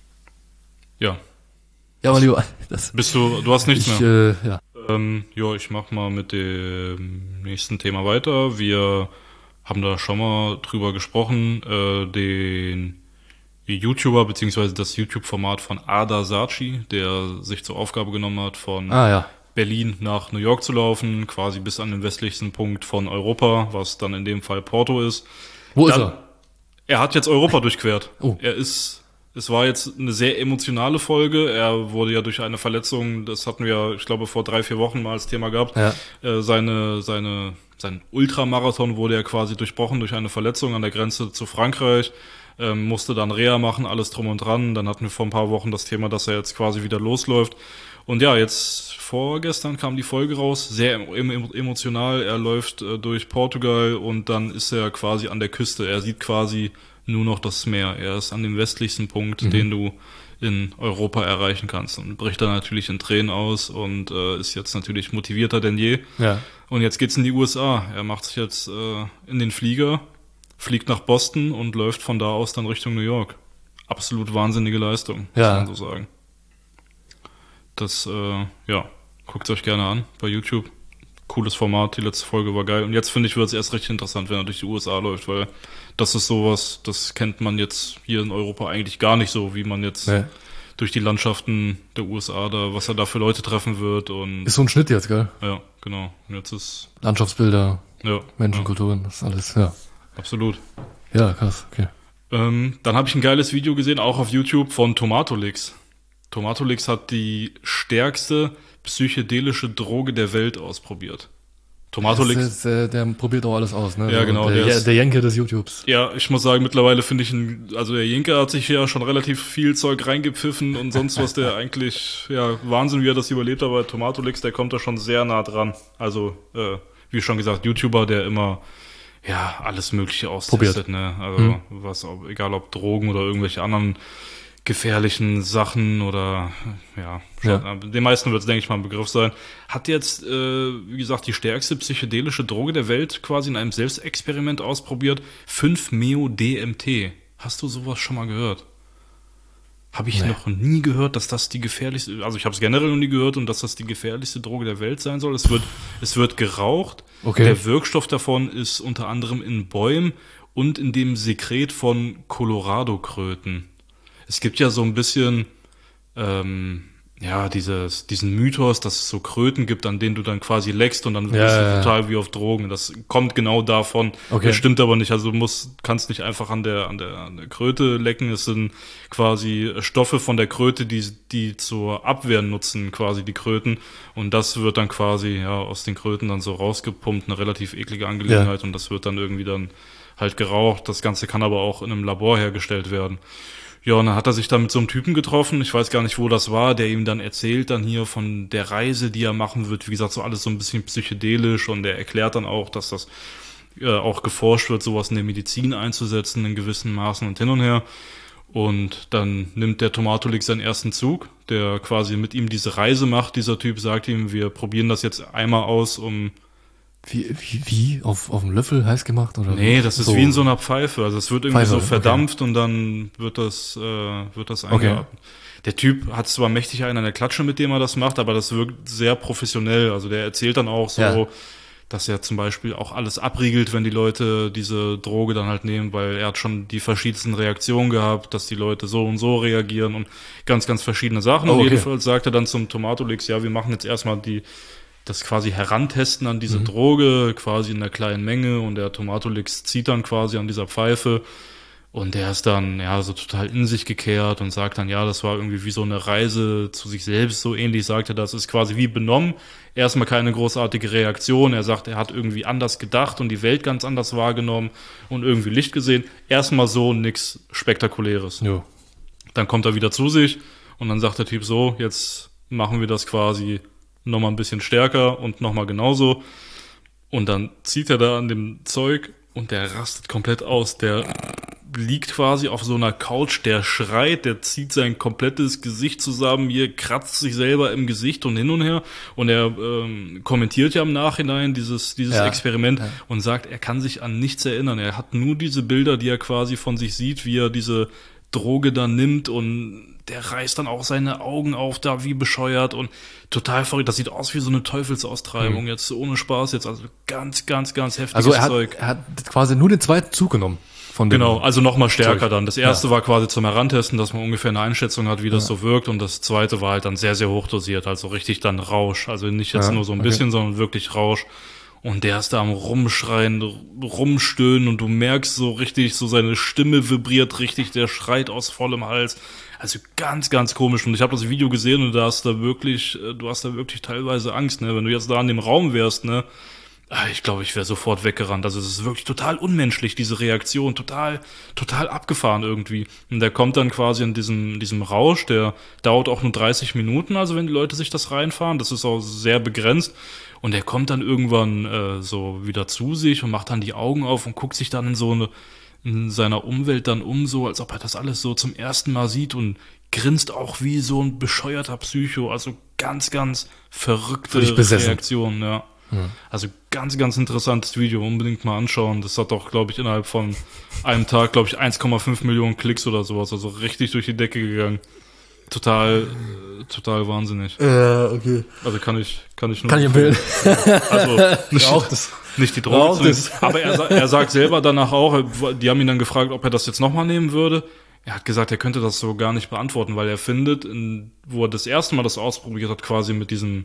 Ja. Ja, aber lieber, Du hast nichts mehr. Ja. Ich mach mal mit dem nächsten Thema weiter. Wir haben da schon mal drüber gesprochen, den YouTuber beziehungsweise das YouTube-Format von Ada Saatchi, der sich zur Aufgabe genommen hat, von Berlin nach New York zu laufen, quasi bis an den westlichsten Punkt von Europa, was dann in dem Fall Porto ist. Wo ist er? Er hat jetzt Europa durchquert. Oh. Es war jetzt eine sehr emotionale Folge. Er wurde ja durch eine Verletzung, das hatten wir, ich glaube, vor 3-4 Wochen mal als Thema gehabt. Ja. Sein Ultramarathon wurde ja quasi durchbrochen durch eine Verletzung an der Grenze zu Frankreich. Musste dann Reha machen, alles drum und dran. Dann hatten wir vor ein paar Wochen das Thema, dass er jetzt quasi wieder losläuft. Und ja, jetzt vorgestern kam die Folge raus, sehr emotional. Er läuft durch Portugal und dann ist er quasi an der Küste. Er sieht quasi nur noch das Meer. Er ist an dem westlichsten Punkt, den du in Europa erreichen kannst. Und bricht dann natürlich in Tränen aus und ist jetzt natürlich motivierter denn je. Ja. Und jetzt geht's in die USA. Er macht sich jetzt in den Flieger, fliegt nach Boston und läuft von da aus dann Richtung New York. Absolut wahnsinnige Leistung, muss man so sagen. Das, guckt es euch gerne an bei YouTube. Cooles Format, die letzte Folge war geil. Und jetzt finde ich, wird es erst richtig interessant, wenn er durch die USA läuft, weil das ist sowas, das kennt man jetzt hier in Europa eigentlich gar nicht so, wie man jetzt durch die Landschaften der USA da, was er da für Leute treffen wird. Und ist so ein Schnitt jetzt, gell? Ja, genau. Und jetzt ist Landschaftsbilder, Menschenkulturen, das ist alles, Absolut. Ja, krass, okay. Dann habe ich ein geiles Video gesehen, auch auf YouTube, von Tomatolix. Tomatolix hat die stärkste psychedelische Droge der Welt ausprobiert. Tomatolix. Der probiert auch alles aus, ne? Ja, genau. Der Jenke des YouTubes. Ja, ich muss sagen, mittlerweile finde ich also der Jenke hat sich ja schon relativ viel Zeug reingepfiffen und sonst was, der eigentlich, Wahnsinn, wie er das überlebt hat, aber Tomatolix, der kommt da schon sehr nah dran. Also, wie schon gesagt, YouTuber, der immer, alles Mögliche austestet, ne? Also, egal ob Drogen oder irgendwelche anderen gefährlichen Sachen oder den meisten wird es, denke ich mal, ein Begriff sein. Hat jetzt, wie gesagt, die stärkste psychedelische Droge der Welt quasi in einem Selbstexperiment ausprobiert. 5-Meo-DMT. Hast du sowas schon mal gehört? Habe ich noch nie gehört, dass das die gefährlichste, also ich habe es generell noch nie gehört und dass das die gefährlichste Droge der Welt sein soll. Es wird geraucht. Okay. Der Wirkstoff davon ist unter anderem in Bäumen und in dem Sekret von Colorado-Kröten. Es gibt ja so ein bisschen, diesen Mythos, dass es so Kröten gibt, an denen du dann quasi leckst und dann bist du total wie auf Drogen. Das kommt genau davon. Okay. Das stimmt aber nicht. Also du kannst nicht einfach an der Kröte lecken. Es sind quasi Stoffe von der Kröte, die zur Abwehr nutzen, quasi die Kröten. Und das wird dann quasi, aus den Kröten dann so rausgepumpt. Eine relativ eklige Angelegenheit. Und das wird dann irgendwie dann halt geraucht. Das Ganze kann aber auch in einem Labor hergestellt werden. Ja, und dann hat er sich dann mit so einem Typen getroffen, ich weiß gar nicht, wo das war, der ihm dann erzählt dann hier von der Reise, die er machen wird. Wie gesagt, so alles so ein bisschen psychedelisch und der erklärt dann auch, dass das auch geforscht wird, sowas in der Medizin einzusetzen in gewissen Maßen und hin und her. Und dann nimmt der Tomatolik seinen ersten Zug, der quasi mit ihm diese Reise macht. Dieser Typ sagt ihm, wir probieren das jetzt einmal aus, um... Wie? Auf dem Löffel heiß gemacht? Oder nee, das ist so wie in so einer Pfeife. Also es wird irgendwie Pfeife, so verdampft und dann wird das eingeatmet. Okay. Der Typ hat zwar mächtig einen an der Klatsche, mit dem er das macht, aber das wirkt sehr professionell. Also der erzählt dann auch so, dass er zum Beispiel auch alles abriegelt, wenn die Leute diese Droge dann halt nehmen, weil er hat schon die verschiedensten Reaktionen gehabt, dass die Leute so und so reagieren und ganz, ganz verschiedene Sachen. Oh, okay. Und jedenfalls sagt er dann zum Tomatolix, wir machen jetzt erstmal das quasi herantesten an diese Droge, quasi in einer kleinen Menge, und der Tomatolix zieht dann quasi an dieser Pfeife und der ist dann so total in sich gekehrt und sagt dann, das war irgendwie wie so eine Reise zu sich selbst, so ähnlich sagt er, das ist quasi wie benommen, erstmal keine großartige Reaktion, er sagt, er hat irgendwie anders gedacht und die Welt ganz anders wahrgenommen und irgendwie Licht gesehen, erstmal so nix Spektakuläres. Jo. Dann kommt er wieder zu sich und dann sagt der Typ so, jetzt machen wir das quasi nochmal ein bisschen stärker und nochmal genauso. Und dann zieht er da an dem Zeug und der rastet komplett aus. Der liegt quasi auf so einer Couch, der schreit, der zieht sein komplettes Gesicht zusammen, hier kratzt sich selber im Gesicht und hin und her. Und er kommentiert ja im Nachhinein dieses Experiment und sagt, er kann sich an nichts erinnern. Er hat nur diese Bilder, die er quasi von sich sieht, wie er diese Droge da nimmt, und der reißt dann auch seine Augen auf da wie bescheuert und total verrückt. Das sieht aus wie so eine Teufelsaustreibung, jetzt ohne Spaß, jetzt also ganz, ganz, ganz heftiges Zeug. Er hat quasi nur den zweiten Zug genommen. Genau, also nochmal stärker Zeug. Dann. Das erste war quasi zum Herantesten, dass man ungefähr eine Einschätzung hat, wie das so wirkt, und das zweite war halt dann sehr, sehr hochdosiert, also richtig dann Rausch. Also nicht jetzt nur so ein bisschen, sondern wirklich Rausch. Und der ist da am Rumschreien, Rumstöhnen, und du merkst so richtig, so seine Stimme vibriert richtig, der schreit aus vollem Hals. Also ganz, ganz komisch. Und ich habe das Video gesehen und du hast da wirklich teilweise Angst, ne? Wenn du jetzt da in dem Raum wärst, ne? Ich glaube, ich wäre sofort weggerannt. Also es ist wirklich total unmenschlich, diese Reaktion, total abgefahren irgendwie. Und der kommt dann quasi in diesem Rausch, der dauert auch nur 30 Minuten, also wenn die Leute sich das reinfahren, das ist auch sehr begrenzt. Und er kommt dann irgendwann so wieder zu sich und macht dann die Augen auf und guckt sich dann in seiner Umwelt dann so, als ob er das alles so zum ersten Mal sieht, und grinst auch wie so ein bescheuerter Psycho. Also ganz, ganz verrückte Reaktionen, ja. Also ganz, ganz interessantes Video, unbedingt mal anschauen. Das hat doch, glaube ich, innerhalb von einem Tag, 1,5 Millionen Klicks oder sowas, also richtig durch die Decke gegangen. Total wahnsinnig. Ja, okay. Also kann ich nur. Kann ich empfehlen. Also nicht die Droge zu nehmen. Aber er sagt selber danach auch, die haben ihn dann gefragt, ob er das jetzt nochmal nehmen würde. Er hat gesagt, er könnte das so gar nicht beantworten, weil er findet, wo er das erste Mal das ausprobiert hat, quasi mit diesem,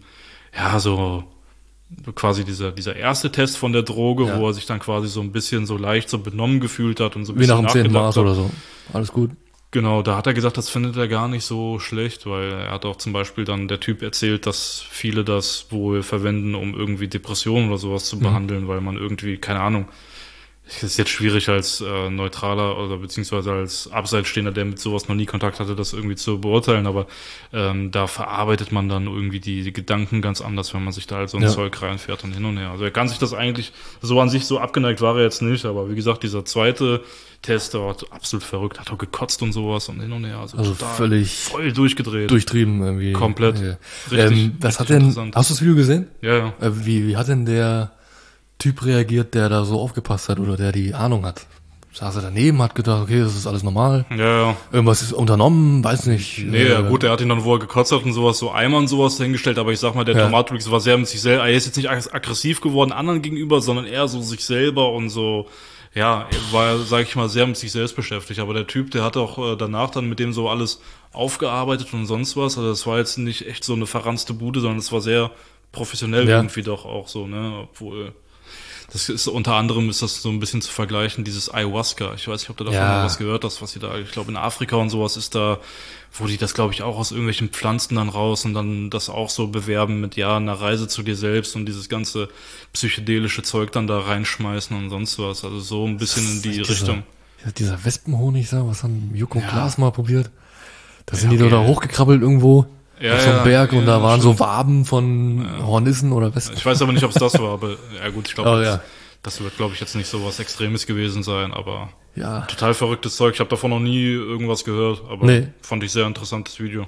quasi dieser erste Test von der Droge, wo er sich dann quasi so ein bisschen so leicht so benommen gefühlt hat und so ein bisschen wie nach dem 10. Maß oder so. Alles gut. Genau, da hat er gesagt, das findet er gar nicht so schlecht, weil er hat auch zum Beispiel dann der Typ erzählt, dass viele das wohl verwenden, um irgendwie Depressionen oder sowas zu behandeln, weil man irgendwie, keine Ahnung, es ist jetzt schwierig als Neutraler oder beziehungsweise als Abseitsstehender, der mit sowas noch nie Kontakt hatte, das irgendwie zu beurteilen, aber da verarbeitet man dann irgendwie die Gedanken ganz anders, wenn man sich da halt so ein Zeug reinfährt und hin und her. Also er kann sich das eigentlich, so an sich so abgeneigt war er jetzt nicht, aber wie gesagt, dieser zweite Test, der war absolut verrückt, hat auch gekotzt und sowas und hin und her. Also total völlig voll durchgedreht. Durchtrieben irgendwie. Komplett. Ja. Richtig, was hat denn, hast du das Video gesehen? Ja. Wie hat denn der Typ reagiert, der da so aufgepasst hat oder der die Ahnung hat? Saß er daneben, hat gedacht, okay, das ist alles normal. Ja. Irgendwas ist unternommen, weiß nicht. Nee, gut, er hat ihn dann, wo er gekotzt hat und sowas, so Eimer und sowas dahingestellt, aber ich sag mal, der Tomatolix war sehr mit sich selber, er ist jetzt nicht aggressiv geworden anderen gegenüber, sondern eher so sich selber und so, ja, er war, sag ich mal, sehr mit sich selbst beschäftigt. Aber der Typ, der hat auch danach dann mit dem so alles aufgearbeitet und sonst was. Also das war jetzt nicht echt so eine verranzte Bude, sondern es war sehr professionell irgendwie doch auch so, ne? Obwohl, das ist unter anderem ist das so ein bisschen zu vergleichen, dieses Ayahuasca. Ich weiß nicht, ob du davon mal was gehört hast, was sie da, ich glaube in Afrika und sowas ist da, wo die das, glaube ich, auch aus irgendwelchen Pflanzen dann raus und dann das auch so bewerben mit, ja, einer Reise zu dir selbst und dieses ganze psychedelische Zeug dann da reinschmeißen und sonst was. Also so ein bisschen in die Richtung. Dieser Wespenhonig, was haben Joko und Klaas mal probiert? Da sind die doch da hochgekrabbelt irgendwo auf so einem Berg und da waren so Waben von Hornissen oder Wespen. Ich weiß aber nicht, ob es das war, aber ja gut, ich glaube, das wird, glaube ich, jetzt nicht so was Extremes gewesen sein, aber total verrücktes Zeug. Ich habe davon noch nie irgendwas gehört, aber fand ich sehr interessantes Video.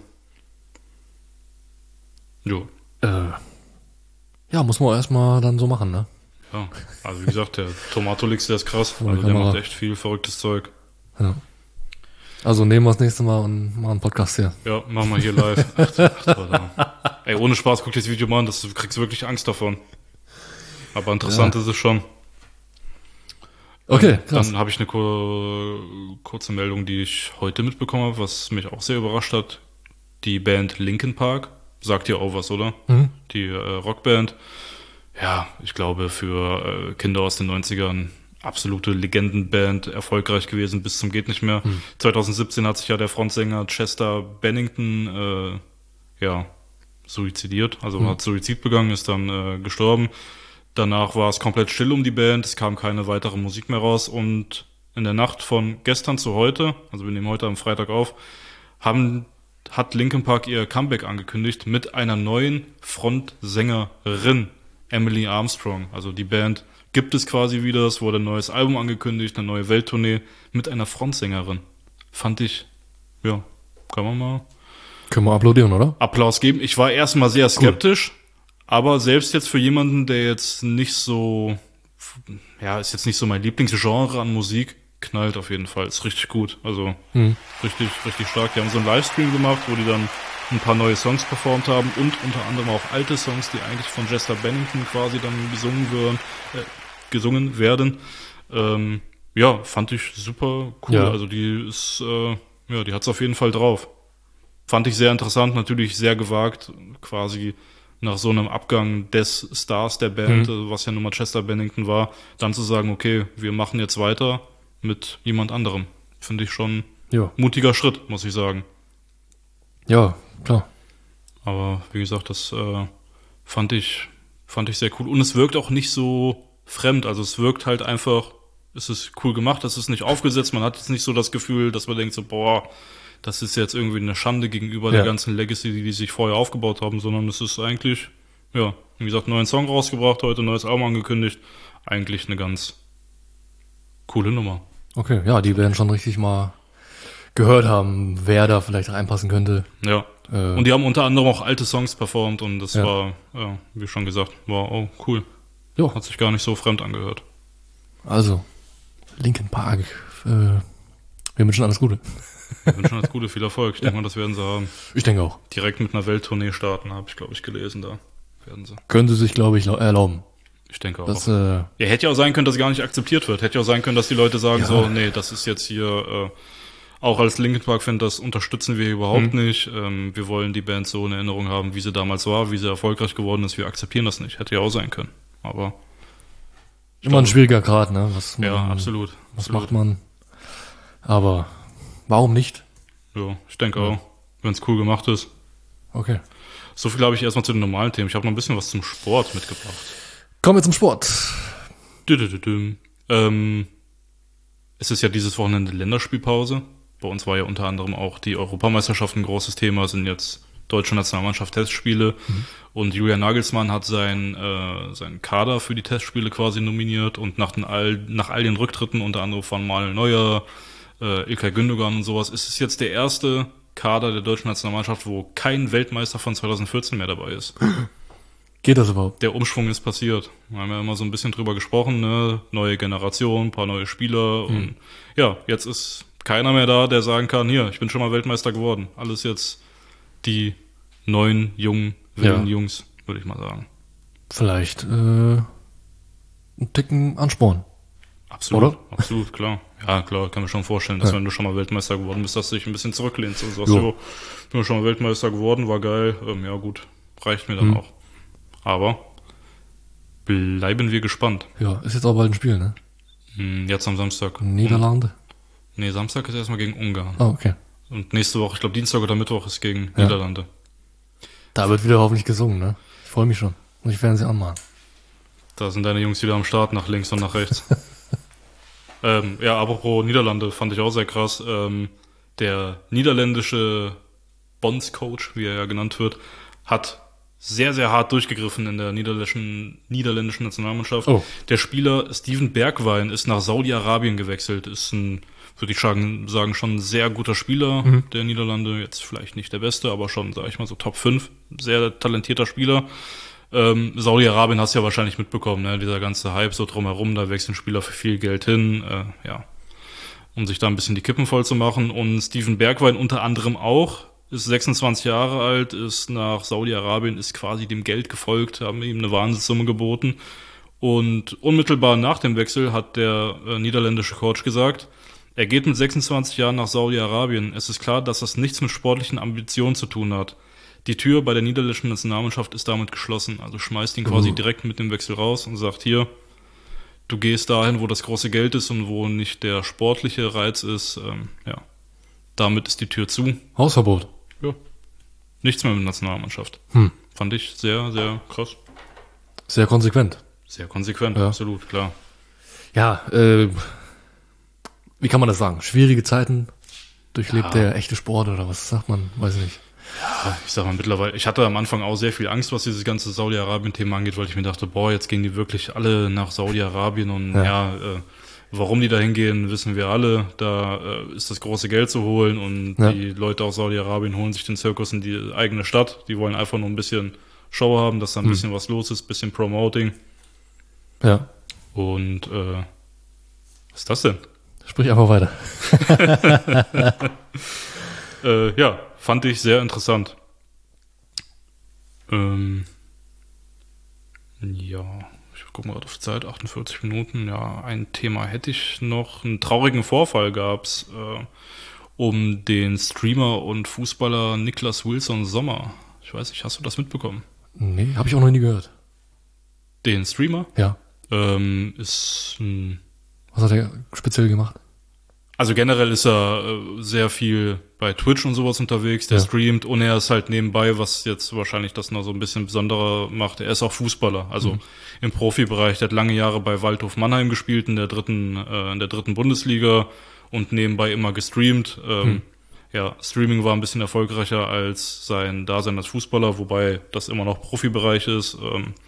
Jo. Ja, muss man erstmal dann so machen, ne? Ja, also wie gesagt, der Tomatolix, der ist krass. Also der macht echt viel verrücktes Zeug. Ja. Also nehmen wir das nächste Mal und machen einen Podcast hier. Ja, machen wir hier live. Ey, ohne Spaß, guck dir das Video mal an, du kriegst wirklich Angst davon. Aber interessant ist es schon. Okay, krass. Dann habe ich eine kurze Meldung, die ich heute mitbekommen habe, was mich auch sehr überrascht hat. Die Band Linkin Park, sagt dir auch was, oder? Mhm. Die Rockband. Ja, ich glaube für Kinder aus den 90ern absolute Legendenband, erfolgreich gewesen bis zum geht nicht mehr. 2017 hat sich ja der Frontsänger Chester Bennington suizidiert, also hat Suizid begangen, ist dann gestorben. Danach war es komplett still um die Band, es kam keine weitere Musik mehr raus und in der Nacht von gestern zu heute, also wir nehmen heute am Freitag auf, hat Linkin Park ihr Comeback angekündigt mit einer neuen Frontsängerin, Emily Armstrong. Also die Band gibt es quasi wieder, es wurde ein neues Album angekündigt, eine neue Welttournee mit einer Frontsängerin. Fand ich, ja, können wir applaudieren, oder? Applaus geben. Ich war erstmal sehr skeptisch, aber selbst jetzt für jemanden, der jetzt nicht so, ist jetzt nicht so mein Lieblingsgenre an Musik, knallt auf jeden Fall. Ist richtig gut. Also richtig, richtig stark. Die haben so einen Livestream gemacht, wo die dann ein paar neue Songs performt haben und unter anderem auch alte Songs, die eigentlich von Chester Bennington quasi dann gesungen werden. Fand ich super cool. Ja. Also die ist, die hat's auf jeden Fall drauf. Fand ich sehr interessant, natürlich sehr gewagt, quasi nach so einem Abgang des Stars der Band, was ja nun mal Chester Bennington war, dann zu sagen, okay, wir machen jetzt weiter mit jemand anderem. Finde ich schon mutiger Schritt, muss ich sagen. Ja, klar. Aber wie gesagt, das fand ich sehr cool. Und es wirkt auch nicht so fremd. Also es wirkt halt einfach, es ist cool gemacht, es ist nicht aufgesetzt. Man hat jetzt nicht so das Gefühl, dass man denkt so, boah, das ist jetzt irgendwie eine Schande gegenüber der ganzen Legacy, die sich vorher aufgebaut haben, sondern es ist eigentlich, wie gesagt, neuen Song rausgebracht, heute neues Album angekündigt. Eigentlich eine ganz coole Nummer. Okay, ja, die werden schon richtig mal gehört haben, wer da vielleicht reinpassen könnte. Ja. Und die haben unter anderem auch alte Songs performt und das war, wie schon gesagt, war cool. Jo. Hat sich gar nicht so fremd angehört. Also, Linkin Park, wir wünschen alles Gute. Wir wünschen alles Gute, viel Erfolg. Ich denke mal, das werden sie haben. Ich denke auch. Direkt mit einer Welttournee starten, habe ich, glaube ich, gelesen, da werden sie. Können sie sich, glaube ich, erlauben. Ich denke auch. Das, hätte ja auch sein können, dass es gar nicht akzeptiert wird. Hätte ja auch sein können, dass die Leute sagen so, nee, das ist jetzt hier, auch als Linkin Park-Fan, das unterstützen wir überhaupt nicht. Wir wollen die Band so in Erinnerung haben, wie sie damals war, wie sie erfolgreich geworden ist. Wir akzeptieren das nicht. Hätte ja auch sein können. Aber immer ein schwieriger Grad, ne? Absolut. Was macht man? Aber warum nicht? Ja, ich denke auch, wenn es cool gemacht ist. Okay. So viel habe ich erstmal zu den normalen Themen. Ich habe noch ein bisschen was zum Sport mitgebracht. Kommen wir zum Sport. Es ist ja dieses Wochenende Länderspielpause. Bei uns war ja unter anderem auch die Europameisterschaft ein großes Thema, sind jetzt deutsche Nationalmannschaft Testspiele und Julian Nagelsmann hat seinen Kader für die Testspiele quasi nominiert und nach all den Rücktritten, unter anderem von Manuel Neuer, Ilkay Gündogan und sowas, ist es jetzt der erste Kader der deutschen Nationalmannschaft, wo kein Weltmeister von 2014 mehr dabei ist. Geht das überhaupt? Der Umschwung ist passiert. Wir haben ja immer so ein bisschen drüber gesprochen, ne? Neue Generation, ein paar neue Spieler und jetzt ist keiner mehr da, der sagen kann, hier, ich bin schon mal Weltmeister geworden. Alles jetzt die neuen, jungen, wilden Jungs, würde ich mal sagen. Vielleicht einen Ticken Ansporn. Absolut, oder? absolut, klar. Ja, klar, kann mir schon vorstellen, dass wenn du schon mal Weltmeister geworden bist, dass du dich ein bisschen zurücklehnst. Und sagst, Jo. bin schon mal Weltmeister geworden, war geil. Ja gut, reicht mir dann auch. Aber bleiben wir gespannt. Ja, ist jetzt auch bald ein Spiel, ne? Jetzt am Samstag. Niederlande. Nee, Samstag ist erstmal gegen Ungarn. Ah, okay. Und nächste Woche, ich glaube Dienstag oder Mittwoch ist gegen Niederlande. Da wird wieder hoffentlich gesungen, ne? Ich freue mich schon. Muss ich Fernsehen anmachen. Da sind deine Jungs wieder am Start, nach links und nach rechts. Ja, apropos Niederlande, fand ich auch sehr krass. Der niederländische Bondscoach, wie er ja genannt wird, hat sehr, sehr hart durchgegriffen in der niederländischen Nationalmannschaft. Oh. Der Spieler Steven Bergwijn ist nach Saudi-Arabien gewechselt. Ist ein, würde ich sagen, schon ein sehr guter Spieler der Niederlande. Jetzt vielleicht nicht der Beste, aber schon, sag ich mal, so Top 5. Sehr talentierter Spieler. Saudi-Arabien hast du ja wahrscheinlich mitbekommen, ne? Dieser ganze Hype so drumherum, da wechseln Spieler für viel Geld hin, um sich da ein bisschen die Kippen voll zu machen. Und Steven Bergwijn unter anderem auch, ist 26 Jahre alt, ist nach Saudi-Arabien, ist quasi dem Geld gefolgt, haben ihm eine Wahnsinnssumme geboten. Und unmittelbar nach dem Wechsel hat der niederländische Coach gesagt, er geht mit 26 Jahren nach Saudi-Arabien. Es ist klar, dass das nichts mit sportlichen Ambitionen zu tun hat. Die Tür bei der niederländischen Nationalmannschaft ist damit geschlossen. Also schmeißt ihn quasi direkt mit dem Wechsel raus und sagt, hier, du gehst dahin, wo das große Geld ist und wo nicht der sportliche Reiz ist. Damit ist die Tür zu. Hausverbot. Ja. Nichts mehr mit der Nationalmannschaft. Fand ich sehr, sehr krass. Sehr konsequent. Sehr konsequent, Ja. absolut, klar. Ja, wie kann man das sagen? Schwierige Zeiten durchlebt der echte Sport oder was sagt man? Weiß ich nicht. Ich sag mal mittlerweile, ich hatte am Anfang auch sehr viel Angst, was dieses ganze Saudi-Arabien-Thema angeht, weil ich mir dachte, jetzt gehen die wirklich alle nach Saudi-Arabien und warum die da hingehen, wissen wir alle. Da ist das große Geld zu holen und die Leute aus Saudi-Arabien holen sich den Zirkus in die eigene Stadt. Die wollen einfach nur ein bisschen Show haben, dass da ein bisschen was los ist, bisschen Promoting. Ja. Und was ist das denn? Sprich einfach weiter. Fand ich sehr interessant. Ich gucke mal gerade auf die Zeit, 48 Minuten. Ja, ein Thema hätte ich noch. Einen traurigen Vorfall gab's um den Streamer und Fußballer Niklas Wilson Sommer. Ich weiß nicht, hast du das mitbekommen? Nee, habe ich auch noch nie gehört. Den Streamer? Ja. Ist ein... Was hat er speziell gemacht? Also generell ist er sehr viel bei Twitch und sowas unterwegs, der streamt und er ist halt nebenbei, was jetzt wahrscheinlich das noch so ein bisschen besonderer macht, er ist auch Fußballer, also im Profibereich, der hat lange Jahre bei Waldhof Mannheim gespielt in der dritten Bundesliga und nebenbei immer gestreamt. Streaming war ein bisschen erfolgreicher als sein Dasein als Fußballer, wobei das immer noch Profibereich ist.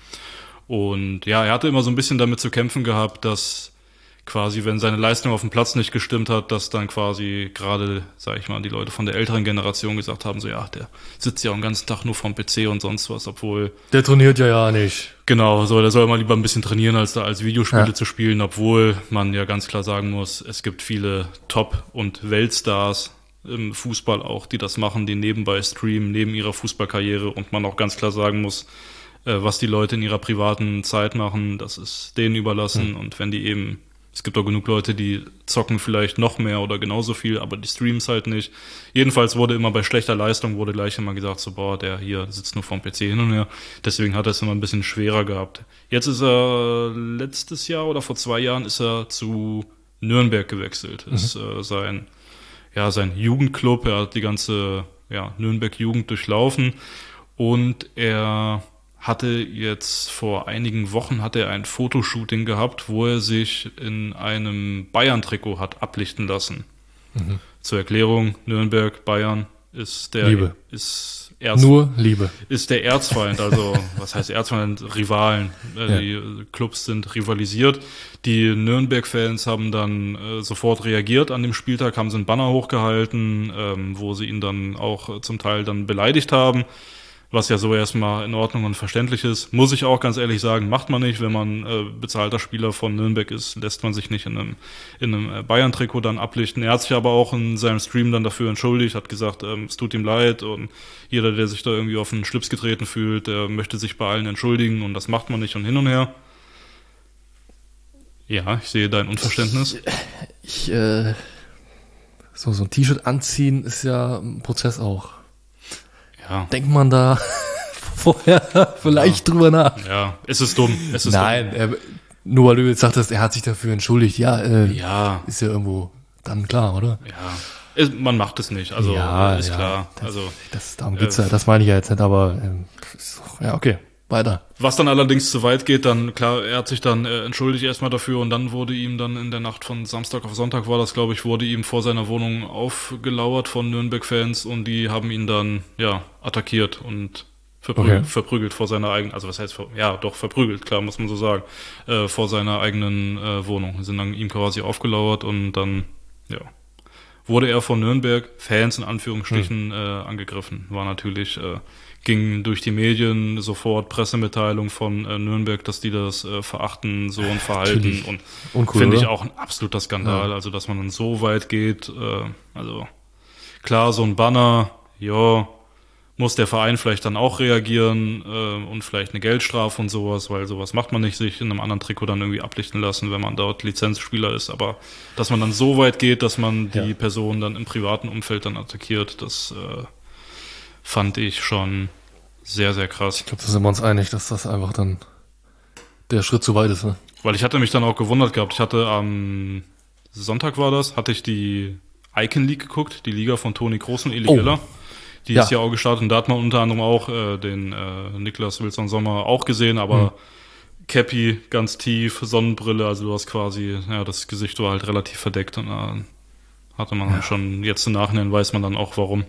Und ja, er hatte immer so ein bisschen damit zu kämpfen gehabt, dass quasi, wenn seine Leistung auf dem Platz nicht gestimmt hat, dass dann quasi gerade, sag ich mal, die Leute von der älteren Generation gesagt haben, so ja, der sitzt ja den ganzen Tag nur vorm PC und sonst was, obwohl... Der trainiert ja nicht. Genau, so, der soll mal lieber ein bisschen trainieren, als da als Videospiele zu spielen, obwohl man ja ganz klar sagen muss, es gibt viele Top- und Weltstars im Fußball auch, die das machen, die nebenbei streamen, neben ihrer Fußballkarriere und man auch ganz klar sagen muss, was die Leute in ihrer privaten Zeit machen, das ist denen überlassen und wenn die eben... Es gibt auch genug Leute, die zocken vielleicht noch mehr oder genauso viel, aber die streams halt nicht. Jedenfalls wurde immer bei schlechter Leistung wurde gleich immer gesagt, so der hier sitzt nur vorm PC hin und her. Deswegen hat er es immer ein bisschen schwerer gehabt. Jetzt ist er letztes Jahr oder vor 2 Jahren ist er zu Nürnberg gewechselt. Ist sein Jugendclub, er hat die ganze Nürnberg-Jugend durchlaufen und er hatte jetzt vor einigen Wochen ein Fotoshooting gehabt, wo er sich in einem Bayern-Trikot hat ablichten lassen. Zur Erklärung, Nürnberg, Bayern ist der Liebe. Ist der Erzfeind, also was heißt Erzfeind? Rivalen. Die Clubs sind rivalisiert. Die Nürnberg-Fans haben dann sofort reagiert an dem Spieltag, haben sie einen Banner hochgehalten, wo sie ihn dann auch zum Teil dann beleidigt haben. Was ja so erstmal in Ordnung und verständlich ist. Muss ich auch ganz ehrlich sagen, macht man nicht. Wenn man bezahlter Spieler von Nürnberg ist, lässt man sich nicht in einem Bayern-Trikot dann ablichten. Er hat sich aber auch in seinem Stream dann dafür entschuldigt, hat gesagt, es tut ihm leid und jeder, der sich da irgendwie auf den Schlips getreten fühlt, der möchte sich bei allen entschuldigen und das macht man nicht und hin und her. Ja, ich sehe dein Unverständnis. So ein T-Shirt anziehen ist ja ein Prozess auch. Ja. Denkt man da vorher vielleicht drüber nach? Ja, es ist dumm. Nein, nur weil du jetzt sagtest, er hat sich dafür entschuldigt. Ja, Ja. ist ja irgendwo dann klar, oder? Ja. Man macht es nicht, also ist klar. Darum geht's ja, das meine ich ja jetzt nicht, aber ja, okay, weiter. Was dann allerdings zu weit geht, dann klar, er hat sich dann entschuldigt erstmal dafür und dann wurde ihm dann in der Nacht von Samstag auf Sonntag war das, glaube ich, wurde ihm vor seiner Wohnung aufgelauert von Nürnberg-Fans und die haben ihn dann, attackiert und verprügelt vor seiner eigenen, also was heißt, verprügelt, klar, muss man so sagen, vor seiner eigenen Wohnung. Sind dann ihm quasi aufgelauert und dann, wurde er von Nürnberg-Fans in Anführungsstrichen angegriffen. War natürlich, ging durch die Medien sofort Pressemitteilung von Nürnberg, dass die das verachten, so ein Verhalten. Natürlich. Und Uncool, finde ich oder? auch ein absoluter Skandal. Also, dass man dann so weit geht. Also klar, so ein Banner, muss der Verein vielleicht dann auch reagieren und vielleicht eine Geldstrafe und sowas, weil sowas macht man nicht, sich in einem anderen Trikot dann irgendwie ablichten lassen, wenn man dort Lizenzspieler ist. Aber dass man dann so weit geht, dass man die Person dann im privaten Umfeld dann attackiert, das fand ich schon sehr, sehr krass. Ich glaube, da sind wir uns einig, dass das einfach dann der Schritt zu weit ist. Ne? Weil ich hatte mich dann auch gewundert gehabt. Ich hatte am Sonntag hatte ich die Icon League geguckt, die Liga von Toni Kroos und Eli Geller. Die ist ja auch gestartet und da hat man unter anderem auch den Niklas Wilson-Sommer auch gesehen, aber Cappy ganz tief, Sonnenbrille, also du hast quasi, das Gesicht war halt relativ verdeckt und hatte man dann schon, jetzt im Nachhinein weiß man dann auch warum.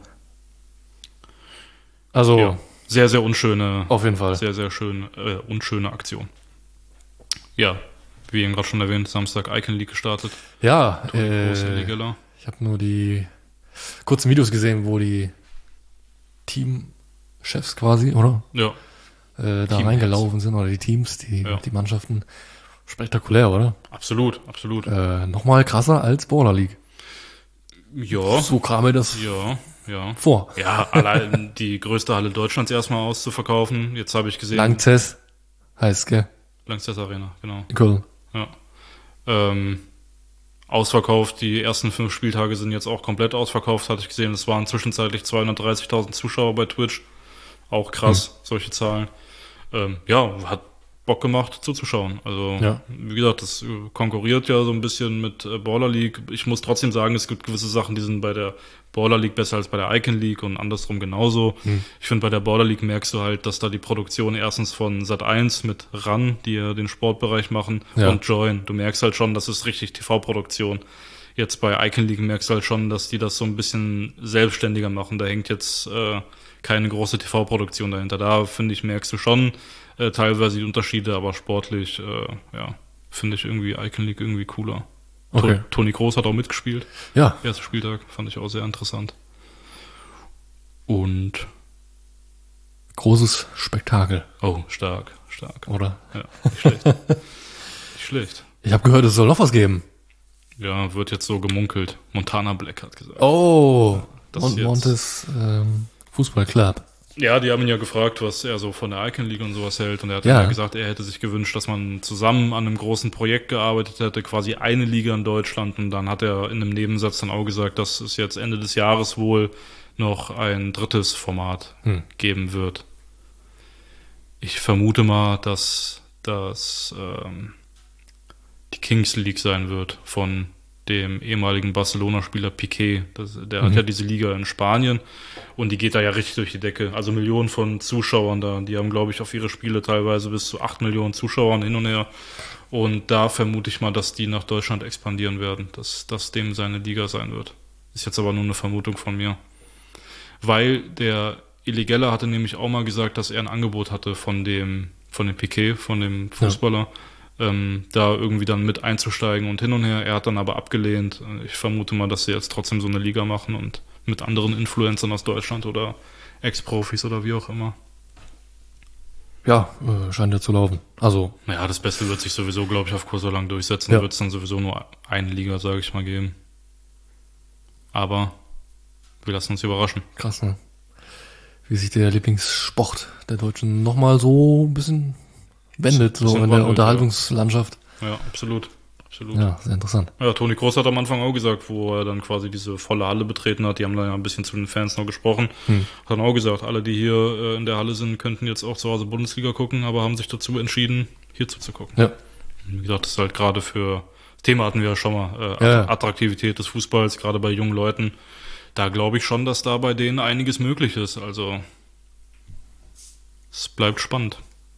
Also sehr, sehr unschöne, auf jeden Fall. Sehr, sehr schön, unschöne Aktion. Ja, wie eben gerade schon erwähnt, Samstag Icon League gestartet. Ja, ich habe nur die kurzen Videos gesehen, wo die Teamchefs quasi, oder? Ja. Da reingelaufen sind, oder die Teams, die Mannschaften. Spektakulär, oder? Absolut, absolut. Nochmal krasser als Baller League. Ja. So kam mir das vor. Ja, allein die größte Halle Deutschlands erstmal auszuverkaufen. Jetzt habe ich gesehen. Langzess heißt, gell? Langzess Arena, genau. In Köln. Ja. Ausverkauft, die ersten 5 Spieltage sind jetzt auch komplett ausverkauft, hatte ich gesehen. Es waren zwischenzeitlich 230.000 Zuschauer bei Twitch. Auch krass, solche Zahlen. Hat Bock gemacht zuzuschauen. Also, wie gesagt, das konkurriert ja so ein bisschen mit Baller League. Ich muss trotzdem sagen, es gibt gewisse Sachen, die sind bei der Baller League besser als bei der Icon League und andersrum genauso. Ich finde, bei der Baller League merkst du halt, dass da die Produktion erstens von Sat1 mit RAN, die ja den Sportbereich machen, und Join. Du merkst halt schon, das ist richtig TV-Produktion. Jetzt bei Icon League merkst du halt schon, dass die das so ein bisschen selbstständiger machen. Da hängt jetzt keine große TV-Produktion dahinter. Da, finde ich, merkst du schon teilweise die Unterschiede, aber sportlich, finde ich irgendwie Icon League irgendwie cooler. Okay. Toni Kroos hat auch mitgespielt. Ja. Erster Spieltag, fand ich auch sehr interessant. Und großes Spektakel. Oh, stark. Oder? Ja, nicht schlecht. Nicht schlecht. Ich habe gehört, es soll noch was geben. Ja, wird jetzt so gemunkelt. Montana Black hat gesagt. Oh, das Montes Fußballclub. Ja, die haben ihn ja gefragt, was er so von der Icon League und sowas hält. Und er hat ja gesagt, er hätte sich gewünscht, dass man zusammen an einem großen Projekt gearbeitet hätte, quasi eine Liga in Deutschland. Und dann hat er in einem Nebensatz dann auch gesagt, dass es jetzt Ende des Jahres wohl noch ein drittes Format geben wird. Ich vermute mal, dass das die Kings League sein wird von dem ehemaligen Barcelona-Spieler Piqué. Der hat ja diese Liga in Spanien und die geht da ja richtig durch die Decke. Also Millionen von Zuschauern da. Die haben, glaube ich, auf ihre Spiele teilweise bis zu 8 Millionen Zuschauern hin und her. Und da vermute ich mal, dass die nach Deutschland expandieren werden, dass das dem seine Liga sein wird. Ist jetzt aber nur eine Vermutung von mir. Weil der Eli Geller hatte nämlich auch mal gesagt, dass er ein Angebot hatte von dem Piqué, von dem Fußballer, da irgendwie dann mit einzusteigen und hin und her. Er hat dann aber abgelehnt. Ich vermute mal, dass sie jetzt trotzdem so eine Liga machen und mit anderen Influencern aus Deutschland oder Ex-Profis oder wie auch immer. Ja, scheint ja zu laufen. Also. Ja, das Beste wird sich sowieso, glaube ich, auf Kurs so lang durchsetzen. Da wird es dann sowieso nur eine Liga, sage ich mal, geben. Aber wir lassen uns überraschen. Krass, ne? Wie sich der Lieblingssport der Deutschen nochmal so ein bisschen wendet, so in der Unterhaltungslandschaft. Ja, absolut. Absolut. Ja, sehr interessant. Ja, Toni Kroos hat am Anfang auch gesagt, wo er dann quasi diese volle Halle betreten hat, die haben dann ja ein bisschen zu den Fans noch gesprochen, hat dann auch gesagt, alle, die hier in der Halle sind, könnten jetzt auch zu Hause Bundesliga gucken, aber haben sich dazu entschieden, hier zuzugucken. Ja. Wie gesagt, das ist halt gerade für, das Thema hatten wir ja schon mal, Ja. Attraktivität des Fußballs, gerade bei jungen Leuten, da glaube ich schon, dass da bei denen einiges möglich ist, also es bleibt spannend.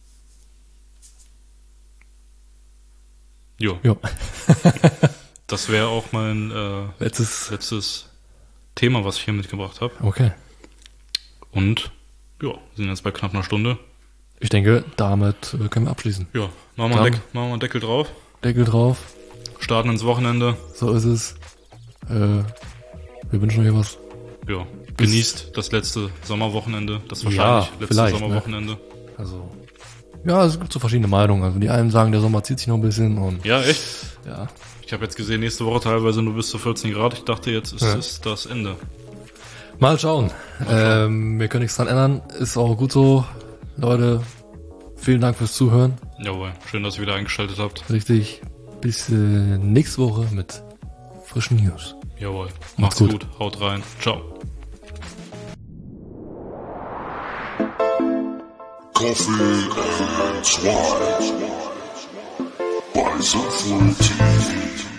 Jo. Ja. Das wäre auch mein Letztes. Thema, was ich hier mitgebracht habe. Okay. Und ja, wir sind jetzt bei knapp einer Stunde. Ich denke, damit können wir abschließen. Ja, machen wir einen Deckel drauf. Deckel drauf. Starten ins Wochenende. So ist es. Wir wünschen euch was. Ja, genießt das letzte Sommerwochenende. Das wahrscheinlich Ja, letzte vielleicht, Sommerwochenende. Also, ja, es gibt so verschiedene Meinungen. Also die einen sagen, der Sommer zieht sich noch ein bisschen und Ja, echt? ja. Ich habe jetzt gesehen, nächste Woche teilweise nur bis zu 14 Grad. Ich dachte, jetzt ist das Ende. Mal schauen. Wir können nichts dran ändern. Ist auch gut so. Leute, vielen Dank fürs Zuhören. Jawohl, schön, dass ihr wieder eingeschaltet habt. Richtig. Bis nächste Woche mit frischen News. Jawohl, Macht's macht's gut. gut. Haut rein. Ciao. Coffee and Swine by Siegfried TV.